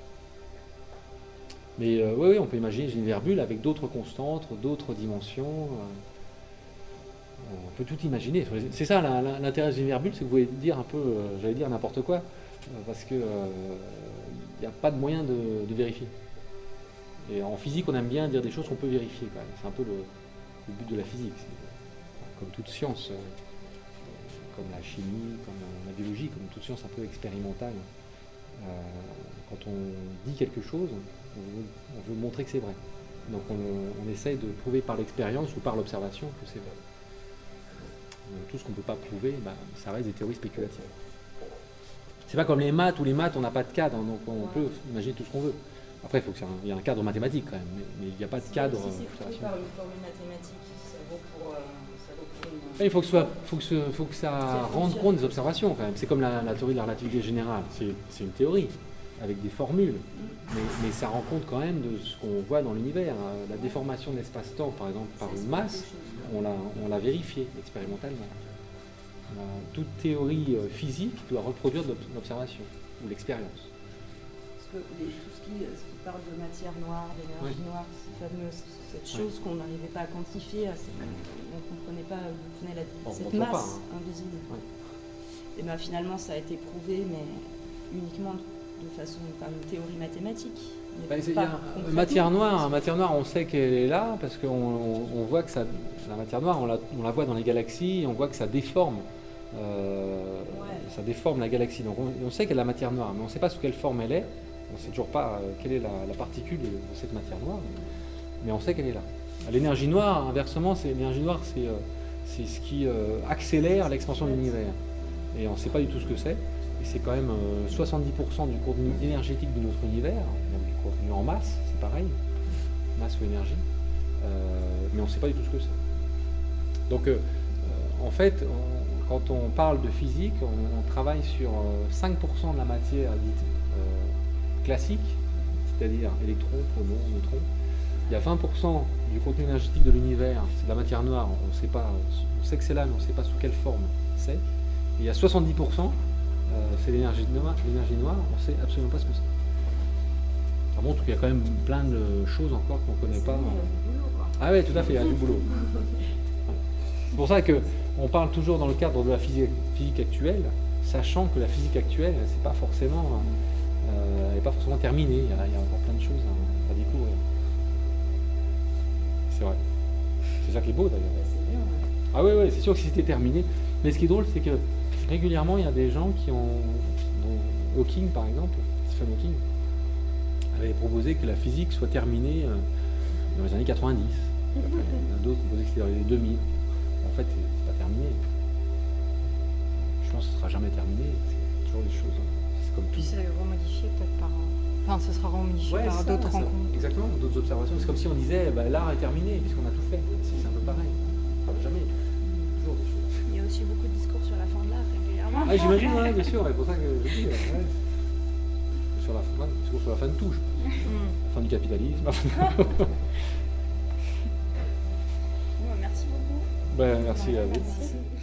Mais euh, oui, oui, on peut imaginer des univers bulles avec d'autres constantes, d'autres dimensions. euh, On peut tout imaginer. C'est ça la- la- l'intérêt des univers bulles, c'est que vous pouvez dire un peu, euh, j'allais dire n'importe quoi, euh, parce que il n'y a pas de moyen de, de vérifier. Et en physique, on aime bien dire des choses qu'on peut vérifier, quand même. C'est un peu le, le but de la physique. C'est- Comme toute science, euh, comme la chimie, comme euh, la biologie, comme toute science un peu expérimentale. Euh, quand on dit quelque chose, on veut, on veut montrer que c'est vrai. Donc on, on essaye de prouver par l'expérience ou par l'observation que c'est vrai. Tout ce qu'on ne peut pas prouver, bah, ça reste des théories spéculatives. C'est pas comme les maths, où les maths, on n'a pas de cadre, hein, donc on peut imaginer tout ce qu'on veut. Après, il faut qu'il y ait un cadre mathématique quand même, mais mais il n'y a pas de cadre. Si c'est euh, prouvé observationnel. par une formule mathématique, ça vaut pour, euh, ça vaut pour une, Il faut que, ce soit, faut que, ce, faut que ça rende compte des observations quand même. C'est comme la, la théorie de la relativité générale. C'est une théorie avec des formules, mais, mais ça rend compte quand même de ce qu'on voit dans l'univers. La déformation de l'espace-temps, par exemple, par une masse, on l'a on l'a vérifié expérimentalement. Euh, toute théorie euh, physique doit reproduire l'observation ou l'expérience. Parce que les, tout ce qui, ce qui parle de matière noire, d'énergie Oui. noire, cette, fameuse, cette chose oui. qu'on n'arrivait pas à quantifier, c'est qu'on ne comprenait pas d'où venait la, on cette masse pas, hein. invisible. Oui. Et ben finalement, ça a été prouvé, mais uniquement de façon par une théorie mathématique. Bah, y a, matière noire, matière noire, on sait qu'elle est là parce qu'on on, on voit que ça, la matière noire, on la, on la voit dans les galaxies, et on voit que ça déforme, euh, ouais. ça déforme la galaxie. Donc on, on sait qu'elle est la matière noire, mais on ne sait pas sous quelle forme elle est. On ne sait toujours pas euh, quelle est la, la particule de, de cette matière noire, mais on sait qu'elle est là. L'énergie noire, inversement, c'est l'énergie noire, c'est euh, c'est ce qui euh, accélère l'expansion de l'univers, et on ne sait pas du tout ce que c'est. Et c'est quand même euh, soixante-dix pour cent du contenu énergétique de notre univers, donc du contenu en masse, c'est pareil, masse ou énergie, euh, mais on ne sait pas du tout ce que c'est. Donc euh, euh, en fait, on, quand on parle de physique, on, on travaille sur euh, cinq pour cent de la matière dite euh, classique, c'est-à-dire électrons, protons, neutrons. Il y a vingt pour cent du contenu énergétique de l'univers, c'est de la matière noire, on sait pas, on sait que c'est là, mais on ne sait pas sous quelle forme c'est. Et il y a soixante-dix pour cent Euh, c'est l'énergie noire, l'énergie noire, on ne sait absolument pas ce que c'est. Ça montre qu'il y a quand même plein de choses encore qu'on ne connaît pas. Ah oui, tout à fait, il y a du boulot. C'est pour ça qu'on parle toujours dans le cadre de la physique, physique actuelle, sachant que la physique actuelle, c'est pas forcément, euh, elle n'est pas forcément terminée, il y, a, il y a encore plein de choses à, à découvrir. C'est vrai. C'est ça qui est beau d'ailleurs. Ah oui, oui, c'est sûr que si c'était terminé. Mais ce qui est drôle, c'est que régulièrement, il y a des gens qui ont, dont Hawking par exemple, Stephen Hawking, avait proposé que la physique soit terminée euh, dans les années quatre-vingt-dix. Après, il y en a d'autres qui proposaient que c'était dans les deux mille. En fait, c'est pas terminé. Je pense que ce sera jamais terminé. C'est toujours des choses. C'est comme Puis tout. c'est remodifié peut-être par. Enfin, ce sera remodifié Ouais, par d'autres rencontres. Exactement, d'autres observations. C'est comme si on disait bah, l'art est terminé puisqu'on a tout fait. C'est un peu pareil. On n'a jamais toujours des choses. Il y a aussi beaucoup de discours sur la fin de l'art régulièrement. Ah, j'imagine, ouais, bien sûr, c'est pour ça que je dis. Ouais. Sur, la, ouais, sur la fin de tout, je pense. La fin du capitalisme. Bon, merci beaucoup. Ben, merci à vous. Merci.